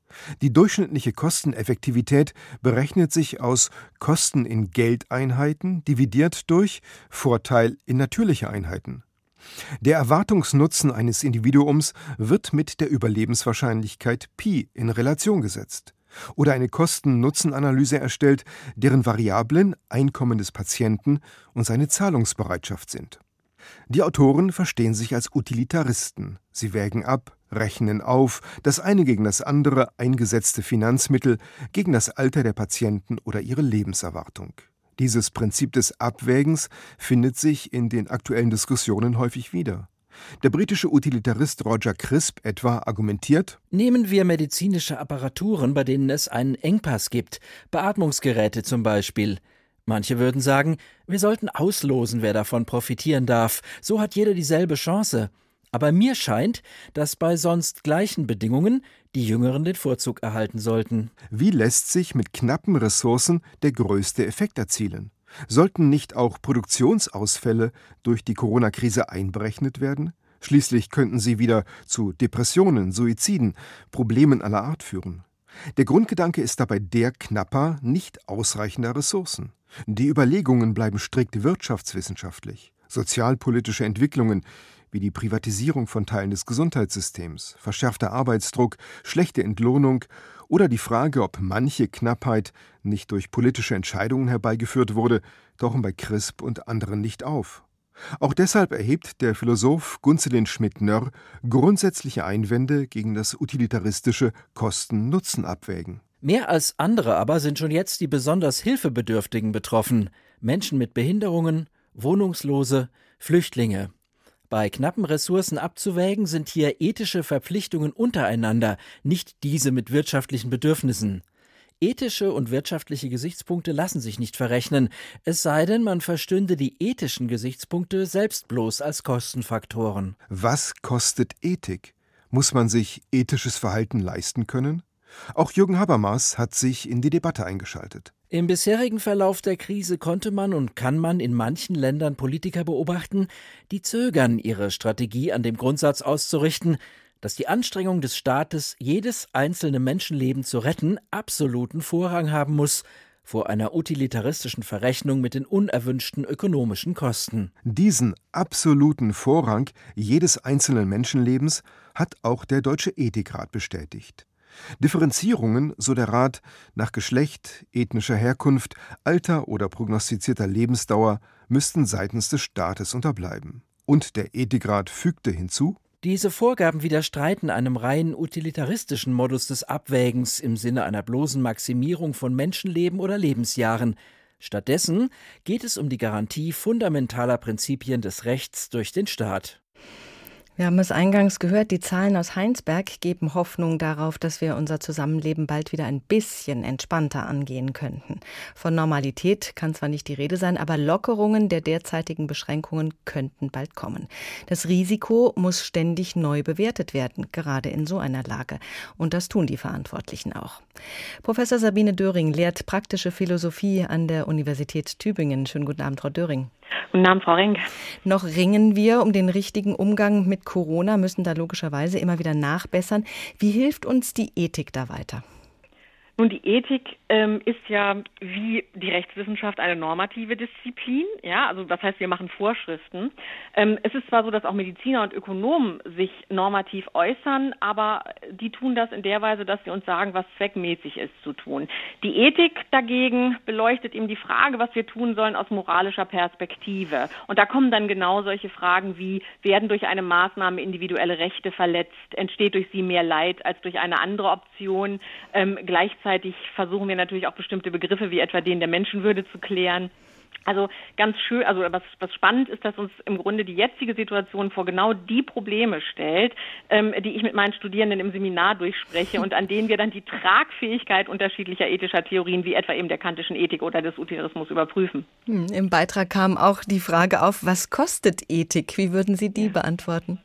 Die durchschnittliche Kosteneffektivität berechnet sich aus Kosten in Geldeinheiten dividiert durch Vorteil in natürliche Einheiten. Der Erwartungsnutzen eines Individuums wird mit der Überlebenswahrscheinlichkeit Pi in Relation gesetzt. Oder eine Kosten-Nutzen-Analyse erstellt, deren Variablen Einkommen des Patienten und seine Zahlungsbereitschaft sind. Die Autoren verstehen sich als Utilitaristen. Sie wägen ab, rechnen auf, das eine gegen das andere eingesetzte Finanzmittel gegen das Alter der Patienten oder ihre Lebenserwartung. Dieses Prinzip des Abwägens findet sich in den aktuellen Diskussionen häufig wieder. Der britische Utilitarist Roger Crisp etwa argumentiert: Nehmen wir medizinische Apparaturen, bei denen es einen Engpass gibt, Beatmungsgeräte zum Beispiel. Manche würden sagen, wir sollten auslosen, wer davon profitieren darf. So hat jeder dieselbe Chance. Aber mir scheint, dass bei sonst gleichen Bedingungen die Jüngeren den Vorzug erhalten sollten. Wie lässt sich mit knappen Ressourcen der größte Effekt erzielen? Sollten nicht auch Produktionsausfälle durch die Corona-Krise einberechnet werden? Schließlich könnten sie wieder zu Depressionen, Suiziden, Problemen aller Art führen. Der Grundgedanke ist dabei der knapper, nicht ausreichender Ressourcen. Die Überlegungen bleiben strikt wirtschaftswissenschaftlich. Sozialpolitische Entwicklungen wie die Privatisierung von Teilen des Gesundheitssystems, verschärfter Arbeitsdruck, schlechte Entlohnung oder die Frage, ob manche Knappheit nicht durch politische Entscheidungen herbeigeführt wurde, tauchen bei Crisp und anderen nicht auf. Auch deshalb erhebt der Philosoph Gunzelin Schmidt-Nörr grundsätzliche Einwände gegen das utilitaristische Kosten-Nutzen-Abwägen. Mehr als andere aber sind schon jetzt die besonders Hilfebedürftigen betroffen. Menschen mit Behinderungen, Wohnungslose, Flüchtlinge. Bei knappen Ressourcen abzuwägen sind hier ethische Verpflichtungen untereinander, nicht diese mit wirtschaftlichen Bedürfnissen. Ethische und wirtschaftliche Gesichtspunkte lassen sich nicht verrechnen, es sei denn, man verstünde die ethischen Gesichtspunkte selbst bloß als Kostenfaktoren. Was kostet Ethik? Muss man sich ethisches Verhalten leisten können? Auch Jürgen Habermas hat sich in die Debatte eingeschaltet. Im bisherigen Verlauf der Krise konnte man und kann man in manchen Ländern Politiker beobachten, die zögern, ihre Strategie an dem Grundsatz auszurichten, dass die Anstrengung des Staates, jedes einzelne Menschenleben zu retten, absoluten Vorrang haben muss vor einer utilitaristischen Verrechnung mit den unerwünschten ökonomischen Kosten. Diesen absoluten Vorrang jedes einzelnen Menschenlebens hat auch der Deutsche Ethikrat bestätigt. Differenzierungen, so der Rat, nach Geschlecht, ethnischer Herkunft, Alter oder prognostizierter Lebensdauer müssten seitens des Staates unterbleiben. Und der Ethikrat fügte hinzu: Diese Vorgaben widerstreiten einem rein utilitaristischen Modus des Abwägens im Sinne einer bloßen Maximierung von Menschenleben oder Lebensjahren. Stattdessen geht es um die Garantie fundamentaler Prinzipien des Rechts durch den Staat. Wir haben es eingangs gehört, die Zahlen aus Heinsberg geben Hoffnung darauf, dass wir unser Zusammenleben bald wieder ein bisschen entspannter angehen könnten. Von Normalität kann zwar nicht die Rede sein, aber Lockerungen der derzeitigen Beschränkungen könnten bald kommen. Das Risiko muss ständig neu bewertet werden, gerade in so einer Lage. Und das tun die Verantwortlichen auch. Professor Sabine Döring lehrt praktische Philosophie an der Universität Tübingen. Schönen guten Abend, Frau Döring. Guten Abend, Frau Renk. Noch ringen wir um den richtigen Umgang mit Corona, müssen da logischerweise immer wieder nachbessern. Wie hilft uns die Ethik da weiter? Nun, die Ethik ist ja wie die Rechtswissenschaft eine normative Disziplin. Ja, also das heißt, wir machen Vorschriften. Es ist zwar so, dass auch Mediziner und Ökonomen sich normativ äußern, aber die tun das in der Weise, dass sie uns sagen, was zweckmäßig ist zu tun. Die Ethik dagegen beleuchtet eben die Frage, was wir tun sollen aus moralischer Perspektive. Und da kommen dann genau solche Fragen wie, werden durch eine Maßnahme individuelle Rechte verletzt, entsteht durch sie mehr Leid als durch eine andere Option. Gleichzeitig versuchen wir natürlich auch bestimmte Begriffe wie etwa den der Menschenwürde zu klären. Also ganz schön, also was spannend ist, dass uns im Grunde die jetzige Situation vor genau die Probleme stellt, die ich mit meinen Studierenden im Seminar durchspreche und an denen wir dann die Tragfähigkeit unterschiedlicher ethischer Theorien wie etwa eben der kantischen Ethik oder des Utilitarismus überprüfen. Im Beitrag kam auch die Frage auf, was kostet Ethik? Wie würden Sie die beantworten?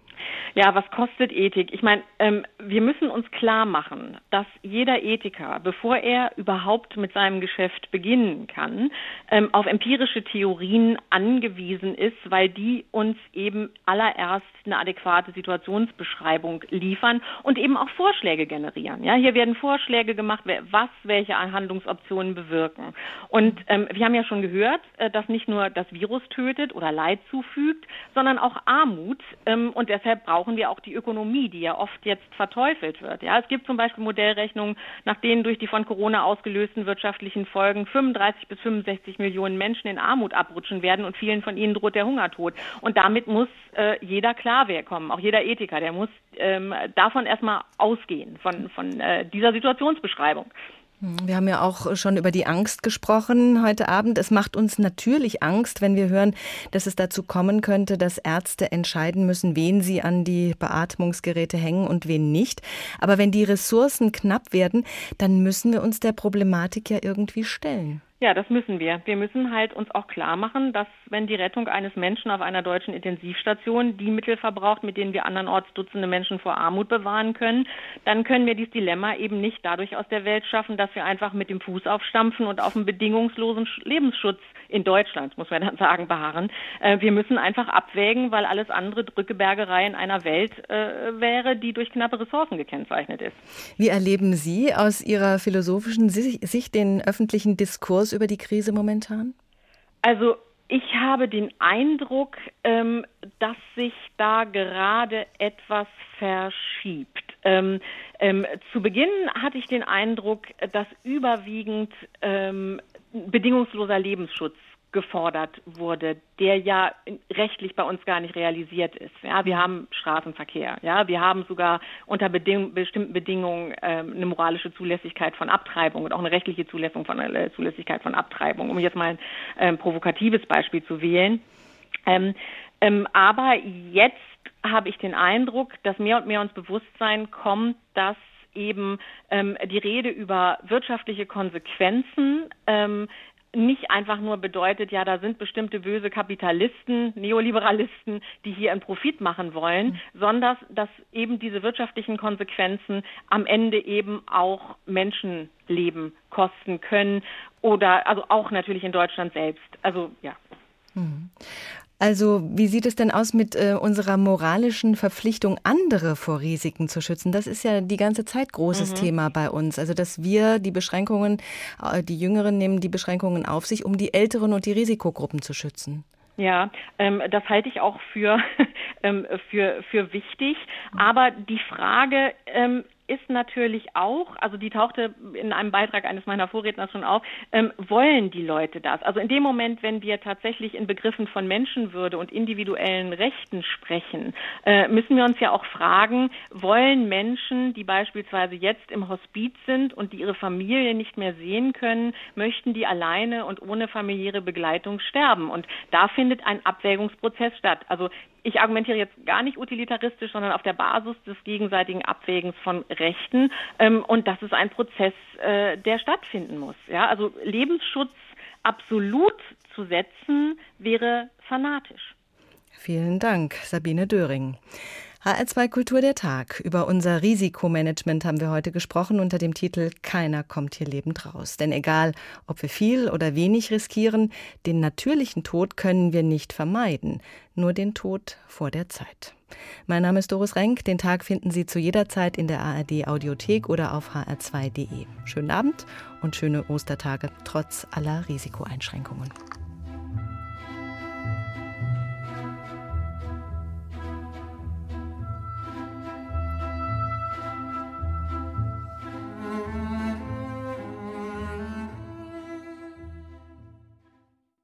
Ja, was kostet Ethik? Ich meine, wir müssen uns klar machen, dass jeder Ethiker, bevor er überhaupt mit seinem Geschäft beginnen kann, auf empirische Theorien angewiesen ist, weil die uns eben allererst eine adäquate Situationsbeschreibung liefern und eben auch Vorschläge generieren. Ja, hier werden Vorschläge gemacht, was welche Handlungsoptionen bewirken. Und wir haben ja schon gehört, dass nicht nur das Virus tötet oder Leid zufügt, sondern auch Armut. Und deshalb brauchen wir auch die Ökonomie, die ja oft jetzt verteufelt wird. Ja, es gibt zum Beispiel Modellrechnungen, nach denen durch die von Corona ausgelösten wirtschaftlichen Folgen 35 bis 65 Millionen Menschen in Armut abrutschen werden und vielen von ihnen droht der Hungertod. Und damit muss jeder klar kommen, auch jeder Ethiker, der muss davon erstmal ausgehen, von dieser Situationsbeschreibung. Wir haben ja auch schon über die Angst gesprochen heute Abend. Es macht uns natürlich Angst, wenn wir hören, dass es dazu kommen könnte, dass Ärzte entscheiden müssen, wen sie an die Beatmungsgeräte hängen und wen nicht. Aber wenn die Ressourcen knapp werden, dann müssen wir uns der Problematik ja irgendwie stellen. Ja, das müssen wir. Wir müssen halt uns auch klar machen, dass wenn die Rettung eines Menschen auf einer deutschen Intensivstation die Mittel verbraucht, mit denen wir andernorts Dutzende Menschen vor Armut bewahren können, dann können wir dieses Dilemma eben nicht dadurch aus der Welt schaffen, dass wir einfach mit dem Fuß aufstampfen und auf einen bedingungslosen Lebensschutz in Deutschland, muss man dann sagen, beharren. Wir müssen einfach abwägen, weil alles andere Drückebergerei in einer Welt wäre, die durch knappe Ressourcen gekennzeichnet ist. Wie erleben Sie aus Ihrer philosophischen Sicht den öffentlichen Diskurs über die Krise momentan? Also ich habe den Eindruck, dass sich da gerade etwas verschiebt. Zu Beginn hatte ich den Eindruck, dass überwiegend bedingungsloser Lebensschutz gefordert wurde, der ja rechtlich bei uns gar nicht realisiert ist. Ja, wir haben Straßenverkehr. Ja, wir haben sogar unter bestimmten Bedingungen eine moralische Zulässigkeit von Abtreibung und auch eine rechtliche Zulässigkeit von Abtreibung, um jetzt mal ein provokatives Beispiel zu wählen. Aber jetzt habe ich den Eindruck, dass mehr und mehr ins Bewusstsein kommt, dass eben die Rede über wirtschaftliche Konsequenzen nicht einfach nur bedeutet, ja, da sind bestimmte böse Kapitalisten, Neoliberalisten, die hier einen Profit machen wollen, sondern dass eben diese wirtschaftlichen Konsequenzen am Ende eben auch Menschenleben kosten können oder also auch natürlich in Deutschland selbst. Also ja. Also wie sieht es denn aus mit unserer moralischen Verpflichtung, andere vor Risiken zu schützen? Das ist ja die ganze Zeit großes Thema bei uns. Also dass wir die Beschränkungen, die Jüngeren nehmen die Beschränkungen auf sich, um die Älteren und die Risikogruppen zu schützen. Ja, das halte ich auch für wichtig. Aber die Frage ist natürlich auch, also die tauchte in einem Beitrag eines meiner Vorredner schon auf, wollen die Leute das? Also in dem Moment, wenn wir tatsächlich in Begriffen von Menschenwürde und individuellen Rechten sprechen, müssen wir uns ja auch fragen, wollen Menschen, die beispielsweise jetzt im Hospiz sind und die ihre Familie nicht mehr sehen können, möchten die alleine und ohne familiäre Begleitung sterben? Und da findet ein Abwägungsprozess statt. Also ich argumentiere jetzt gar nicht utilitaristisch, sondern auf der Basis des gegenseitigen Abwägens von Rechten. Und das ist ein Prozess, der stattfinden muss. Ja, also Lebensschutz absolut zu setzen, wäre fanatisch. Vielen Dank, Sabine Döring. HR2 Kultur der Tag. Über unser Risikomanagement haben wir heute gesprochen unter dem Titel Keiner kommt hier lebend raus. Denn egal, ob wir viel oder wenig riskieren, den natürlichen Tod können wir nicht vermeiden. Nur den Tod vor der Zeit. Mein Name ist Doris Renk. Den Tag finden Sie zu jeder Zeit in der ARD Audiothek oder auf hr2.de. Schönen Abend und schöne Ostertage trotz aller Risikoeinschränkungen.